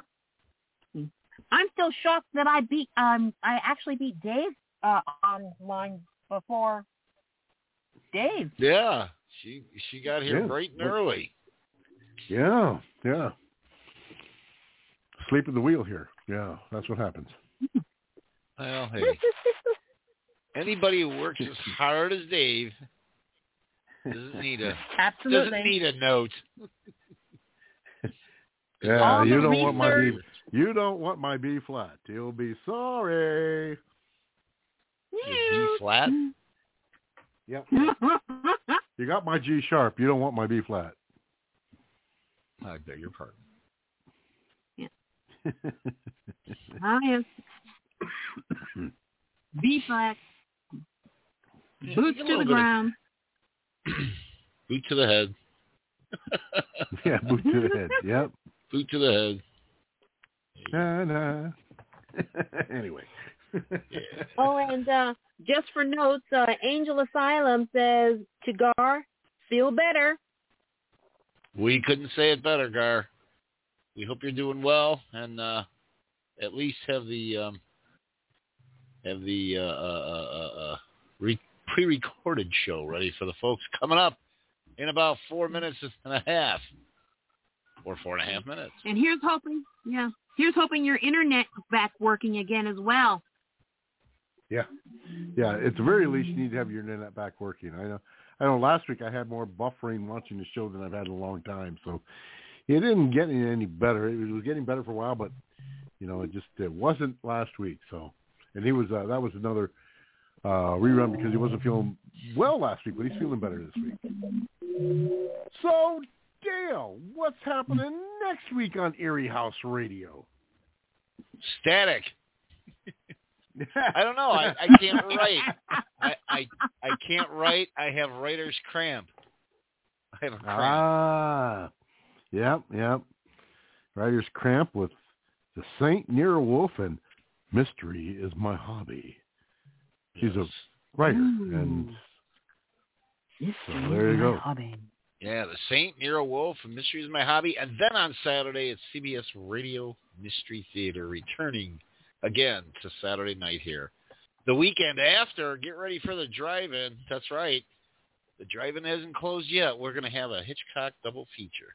I'm still shocked that I beat. Um, I actually beat Dave uh, online before Dave. Yeah. She she got here Yeah. bright and early. Yeah, yeah. Sleep at the wheel here. Yeah, that's what happens. Well, hey. Anybody who works as hard as Dave doesn't need a Absolutely. doesn't need a note. Yeah, All you the don't want my B. research. You don't want my B flat. You'll be sorry. B flat. Yep. You got my G sharp. You don't want my B flat. I beg your pardon. I am B flat. Boots a to little the bit of- ground. Boot to the head. Yeah, boot to the head. Yep. Boot to the head. Nah, nah. Anyway. Oh, and uh, just for notes, uh, Angel Asylum says to Gar, feel better. We couldn't say it better, Gar. We hope you're doing well, and uh, at least have the um, have the uh, uh, uh, uh, re- pre-recorded show ready for the folks coming up in about four minutes and a half, or four and a half minutes. And here's hoping, yeah, here's hoping your internet back working again as well. Yeah. Yeah, at the very least, you need to have your internet back working. I know. I know. Last week I had more buffering watching the show than I've had in a long time, so it didn't get any better. It was getting better for a while, but you know, it just it wasn't last week. So, and he was uh, that was another uh, rerun because he wasn't feeling well last week, but he's feeling better this week. So, Dale, what's happening next week on Erie House Radio? Static. I don't know. I, I can't write. I, I I can't write. I have writer's cramp. I have a cramp. Ah, yep, yep. Writer's Cramp with The Saint Nero Wolf and Mystery is My Hobby. She's yes. a writer, Ooh. and so there you go. Hobby. Yeah, The Saint Nero Wolf and Mystery is My Hobby. And then on Saturday, it's C B S Radio Mystery Theater returning again to Saturday night here. The weekend after, get ready for the drive-in. That's right. The drive-in hasn't closed yet. We're going to have a Hitchcock double feature.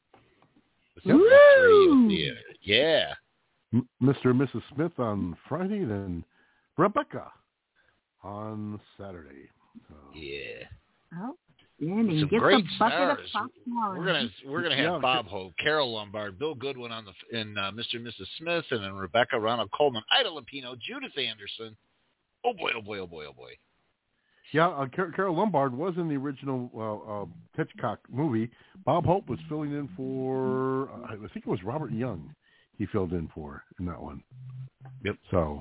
Woo! Theater. Yeah. M- Mister and Missus Smith on Friday, then Rebecca on Saturday. So. Yeah. Oh, Danny, some get great the bucket stars. of popcorn. We're gonna we're gonna have Yeah. Bob Hope, Carol Lombard, Bill Goodwin on the in uh, Mister and Missus Smith, and then Rebecca, Ronald Coleman, Ida Lupino, Judith Anderson. Oh boy! Oh boy! Oh boy! Oh boy! Yeah, uh, Car- Carol Lombard was in the original uh, uh, Hitchcock movie. Bob Hope was filling in for, uh, I think it was Robert Young he filled in for in that one. Yep. So,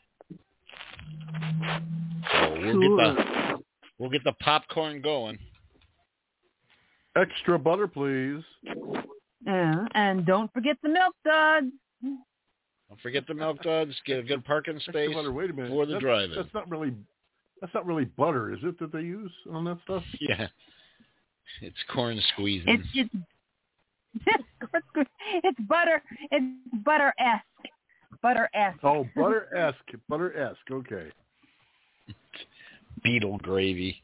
so we'll get the we'll get the popcorn going. Extra butter, please. Yeah, and don't forget the milk duds. Don't forget the milk duds. Get a good parking space Extra butter. Wait a minute. for the that's, drive-in. That's not really. That's not really butter, is it, that they use on that stuff? Yeah. It's corn squeezing. It's just it's butter. It's butter-esque. Butter-esque. Oh, butter-esque. Butter-esque. Okay. Beetle gravy.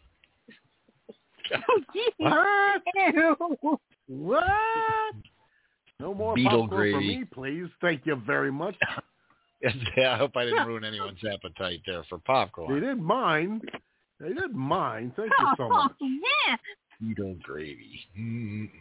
What? Ew. What? No more Beetle popcorn gravy. for me, please. Thank you very much. Yeah, I hope I didn't ruin anyone's appetite there for popcorn. They didn't mind. They didn't mind. Thank you so much. Oh, yeah. Beetle gravy. Mm-mm.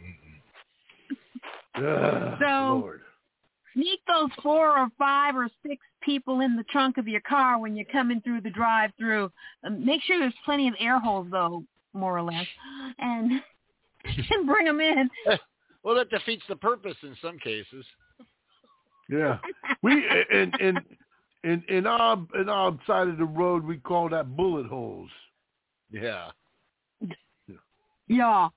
Ugh, So, Lord. Sneak those four or five or six people in the trunk of your car when you're coming through the drive-through. Um, make sure there's plenty of air holes, though, more or less, and, and bring them in. Well, that defeats the purpose in some cases. Yeah, we in in in in our in our side of the road we call that bullet holes. Yeah. Yeah.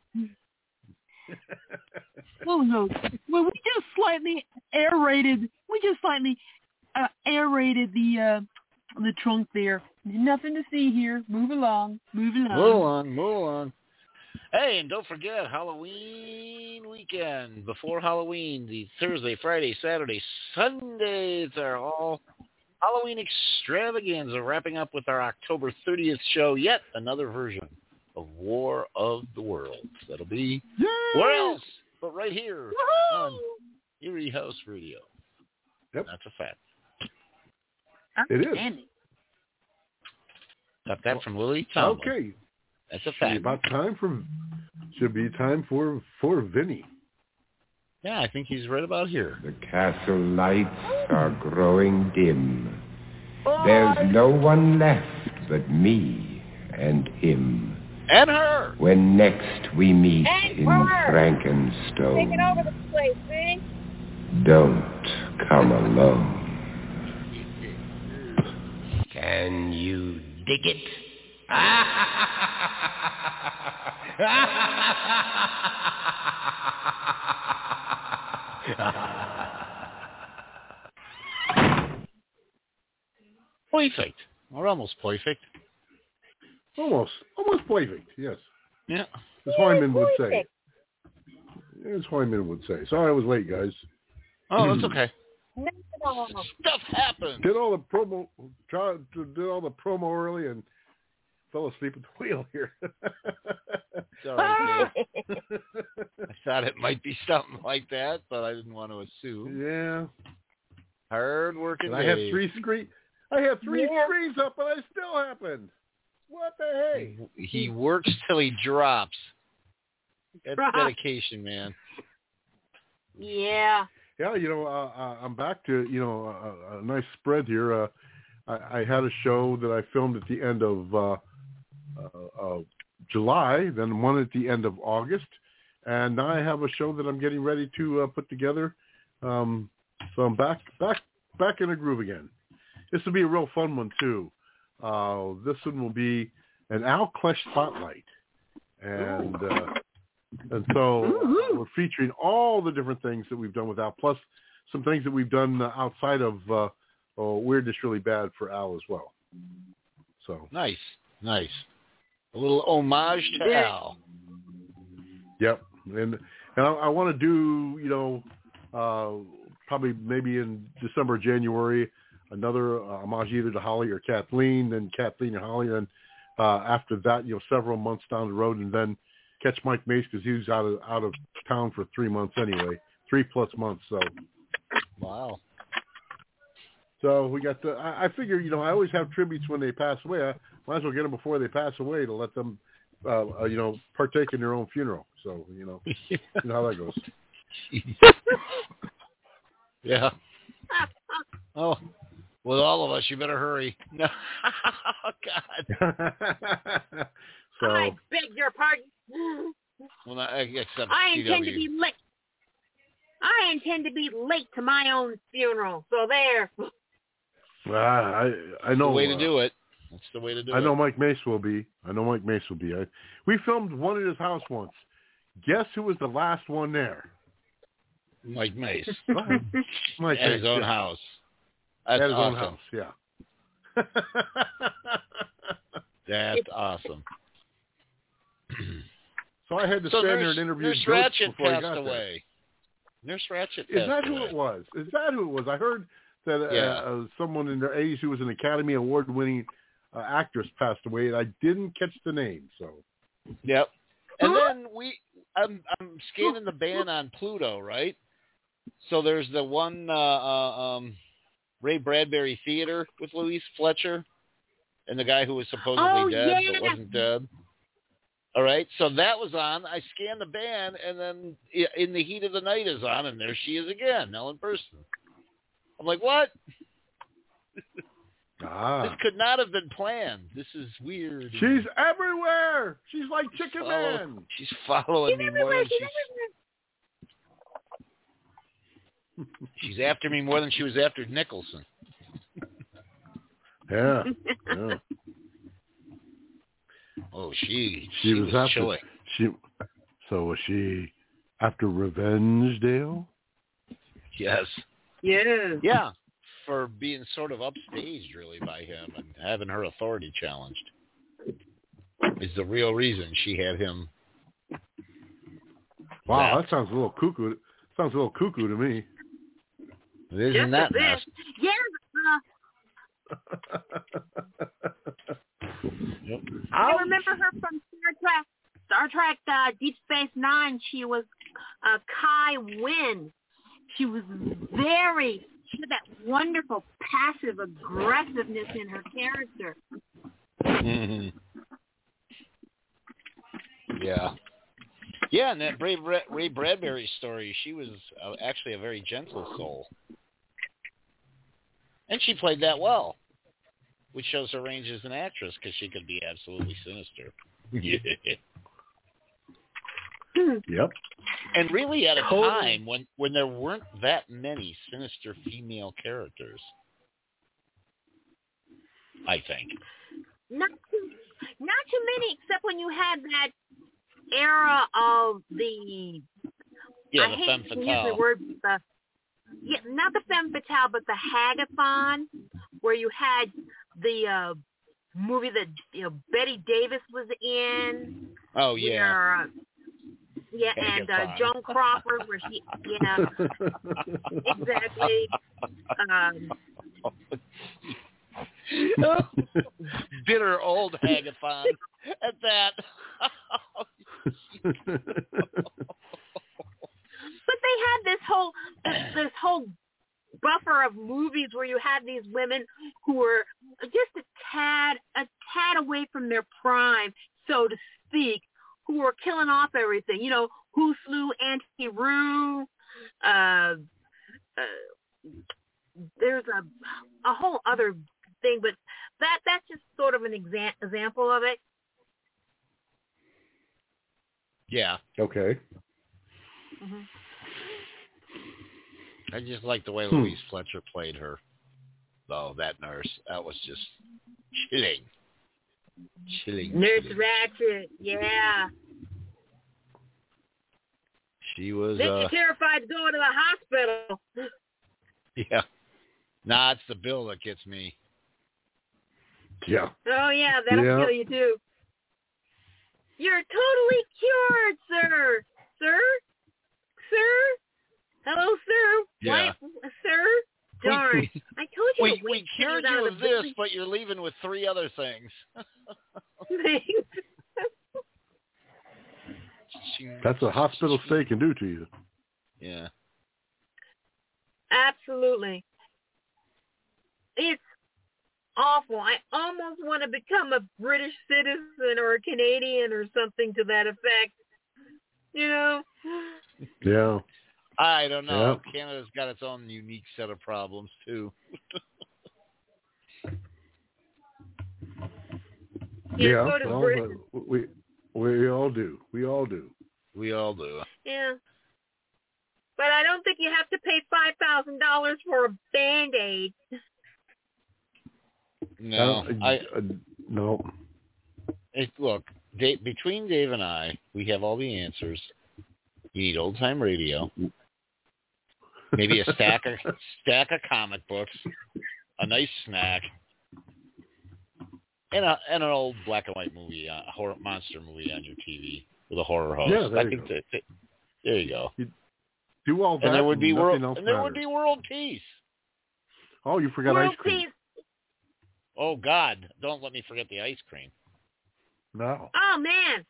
Oh no! Well, we just slightly aerated. We just slightly uh, aerated the uh, the trunk there. Nothing to see here. Move along. Move along. Move along. Move along. Hey, and don't forget Halloween weekend. Before Halloween, the Thursday, Friday, Saturday, Sundays are all Halloween extravaganza. Wrapping up with our October thirtieth show, yet another version of War of the Worlds. That'll be Yay! where else but right here Woo-hoo! on Erie House Radio. Yep, that's a fact. It is. Got that from Willie Tomlin. Okay. That's a Should fact. be about time for should be time for for Vinny. Yeah, I think he's right about here. The castle lights are growing dim. There's no one left but me and him. And her. When next we meet And in her. Frankenstone, Taking over the place, see? don't come alone. Can you dig it? Perfect. Or almost perfect. Almost, almost perfect. Yes. Yeah. As Hyman would say. As Hyman would say. Sorry I was late, guys. Oh, that's okay. No. Stuff happens. Did all the promo, tried to do all the promo early and fell asleep at the wheel here. Sorry, Dave. I thought it might be something like that, but I didn't want to assume. Yeah. Hard working. And I had three screen. I had three Yeah. screens up, and I still happened. What the hey? He works till he drops. That's Drop. dedication, man. Yeah. Yeah, you know, uh, uh, I'm back to, you know, a, a nice spread here. Uh, I, I had a show that I filmed at the end of uh, uh, uh, July, then one at the end of August, and now I have a show that I'm getting ready to uh, put together. Um, so I'm back, back, back in the groove again. This will be a real fun one too. Uh, this one will be an Al Klesch spotlight, and uh, And so uh, we're featuring all the different things that we've done with Al, plus some things that we've done uh, outside of uh, oh, Weirdness Really Bad for Al as well. So nice, nice. A little homage to yeah. Al. Yep, and and I, I want to do, you know, uh, probably maybe in December, January, another uh, homage either to Holly or Kathleen, then Kathleen and Holly, and uh, after that, you know, several months down the road, and then catch Mike Mace because he was out of out of town for three months anyway, three plus months. So, wow. So we got the. I, I figure, you know, I always have tributes when they pass away. I might as well get them before they pass away to let them, uh, uh, you know, partake in their own funeral. So, you know, you know how that goes. Yeah. Oh, with all of us, you better hurry. No. Oh, God. So, I beg your pardon. Well, not, except I C W. intend to be late. I intend to be late to my own funeral. So there. Uh, I I know the way to uh, do it. That's the way to do I it. know Mike Mace will be. I know Mike Mace will be. I, we filmed one at his house once. Guess who was the last one there? Mike Mace. Mike At Mace, his own yeah. house. That's At his awesome. own house, yeah. That's awesome. So I had to So stand Nurse, there and interview Nurse Ghost Ratchet before he passed got away. there. Nurse Ratchet Is passed that who away. it was? Is that who it was? I heard that uh, Yeah. uh, someone in their eighties who was an Academy Award-winning uh, actress passed away, and I didn't catch the name. So. Yep. And then we, I'm, I'm scanning the band on Pluto, right? So there's the one uh, uh, um, Ray Bradbury Theater with Louise Fletcher, and the guy who was supposedly Oh, dead yeah. but wasn't dead. All right, so that was on. I scanned the band, and then In the Heat of the Night is on, and there she is again, Ellen Burstyn. I'm like, what? Ah. This could not have been planned. This is weird. She's everywhere. She's like Chicken Follow, Man. She's following She's me more everywhere. than She's she's... everywhere. She's after me more than she was after Nicholson. Yeah. yeah. Oh, she She, she was, was after. chilling. She. So was she after Revenge Dale? Yes. Yeah. Yeah. For being sort of upstaged, really, by him and having her authority challenged is the real reason she had him. Wow, zapped. that sounds a little cuckoo. Sounds a little cuckoo to me. Isn't Yes, that it mess? is. Yeah. Uh, Yep. I remember her from Star Trek. Star Trek uh, Deep Space Nine. She was uh, Kai Wynn. She was very. She had that wonderful passive aggressiveness in her character. Mm-hmm. Yeah. Yeah, and that Ray, Ray Bradbury story, she was uh, actually a very gentle soul. And she played that well, which shows her range as an actress because she could be absolutely sinister. Yep. And really at a Totally. time when, when there weren't that many sinister female characters, I think. Not too, not too many, except when you had that era of the. Yeah, I the hate femme to use fatale. the word, the yeah, not the femme fatale, but the hagathon, where you had the uh, movie that you know Betty Davis was in. Oh, yeah. Where, uh, yeah, and uh, Hagathon. Joan Crawford, where she, yeah, exactly. Um, Bitter old Hagathon at that. But they had this whole this, this whole buffer of movies where you had these women who were just a tad a tad away from their prime, so to speak, who were killing off everything. You know, Who Slew Auntie Rue? Uh, uh, there's a a whole other thing, but that that's just sort of an exa- example of it. Yeah. Okay. Mm-hmm. I just like the way Hmm. Louise Fletcher played her, though, that nurse. That was just chilling. Chilling. Nurse chilling. Ratchet, yeah. She was. Make uh, you terrified to go to the hospital. Yeah. Nah, it's the bill that gets me. Yeah. Oh, yeah, that'll Yeah. kill you, too. You're totally cured, sir. Sir? Sir? Hello, sir? Yeah. Why, sir? Darn. I told you We, to we wait cured till you out of the this, building. but you're leaving with three other things. That's a hospital stay can do to you. Yeah. Absolutely. It's awful. I almost want to become a British citizen or a Canadian or something to that effect. You know? Yeah. I don't know. Yeah. Canada's got its own unique set of problems, too. Yeah. go to Well, Britain. uh, we we all do. We all do. We all do. Yeah. But I don't think you have to pay five thousand dollars for a Band-Aid. No. Uh, I, uh, no. it, look, Dave, between Dave and I, we have all the answers. You need old-time radio. Maybe a stack of stack of comic books, a nice snack, and a and an old black and white movie, a horror monster movie on your T V with a horror host. Yeah, there I you think go. that, that there you go. You do all that, and there would be nothing world, else and there would matters. be world peace. Oh, you forgot World ice cream. peace. Oh God, don't let me forget the ice cream. No. Oh, man.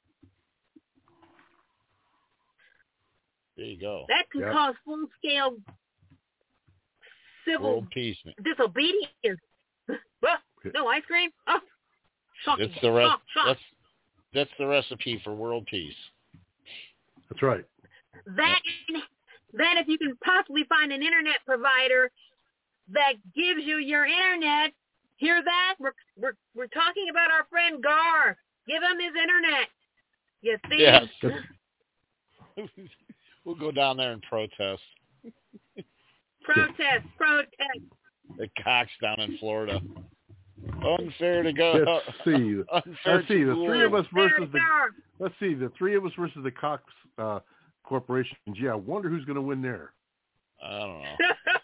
There you go. That can Yep. cause full-scale civil World peace. disobedience. What? No ice cream? Oh, shocking. That's the rest. Shock, shock. That's that's the recipe for world peace. That's right. That, that if you can possibly find an internet provider that gives you your internet, hear that? We're we're we're talking about our friend Gar. Give him his internet. You see? Yeah. We'll go down there and protest. Protest, protest. The Cox down in Florida. Unfair to go. Let's see. Unfair Let's see. to The go. three of us Unfair versus to the. Gar. Let's see. The three of us versus the Cox uh, Corporation. Gee, I wonder who's going to win there. I don't know.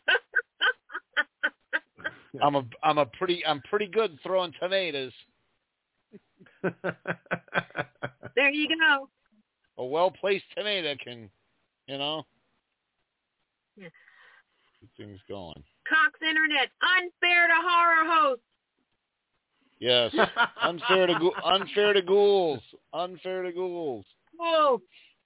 I'm a I'm a pretty I'm pretty good throwing tomatoes. There you go. A well placed tomato can, you know, Yeah. keep things going. Cox Internet, unfair to horror hosts. Yes, unfair to ghou- unfair to ghouls, unfair to ghouls. Whoa.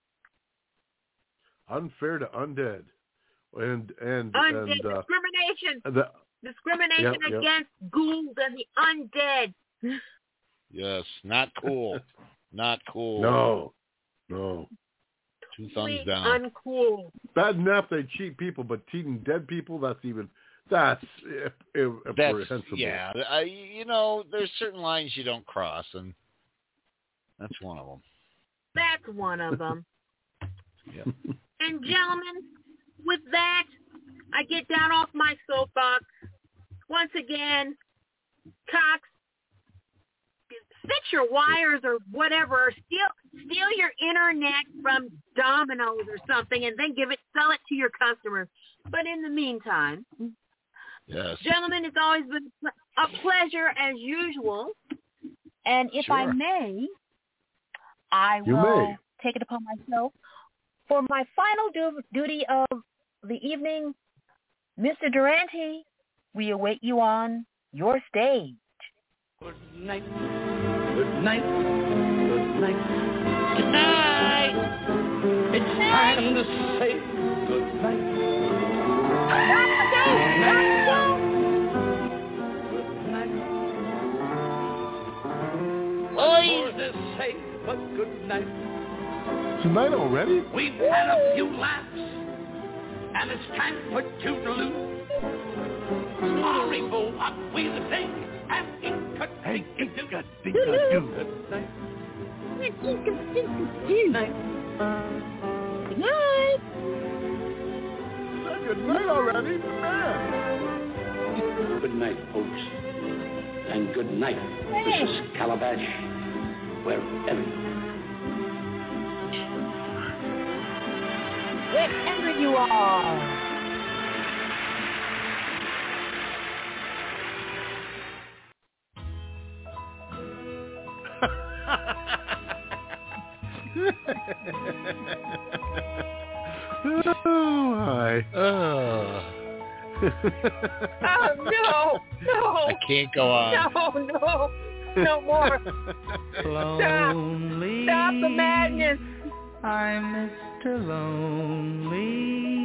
Unfair to undead, and and Undead and uh, discrimination. the, Discrimination Yep, yep. against ghouls and the undead. Yes, not cool, not cool. no, no. Two thumbs Completely down. Uncool. Bad enough they cheat people, but cheating dead people, that's even that's That's reprehensible. yeah. I, you know, there's certain lines you don't cross, and that's one of them. That's one of them. Yeah. And gentlemen, with that, I get down off my soapbox. Once again, Cox, fix your wires or whatever, or steal steal your internet from Domino's or something, and then give it, sell it to your customers. But in the meantime, Yes. gentlemen, it's always been a pleasure as usual. And if I Sure. may, I You will may. take it upon myself for my final du- duty of the evening. Mister Durante, we await you on your stage. Good night. Good night. Good night. Good night. It's time to say good night. Good night. What more to say but good night? Tonight already? We've had a few laughs, and it's time for toodaloo. Sorry for what we think, and inca-dinka-doo. Good night. Good night. Good night. Good night already, man. Good night, folks. And good night, Missus Calabash, wherever you are. wherever you are. Oh, hi. Oh. Oh, no, no. I can't go on. No, no, no more. Stop. Stop the madness. I'm Mister Lonely.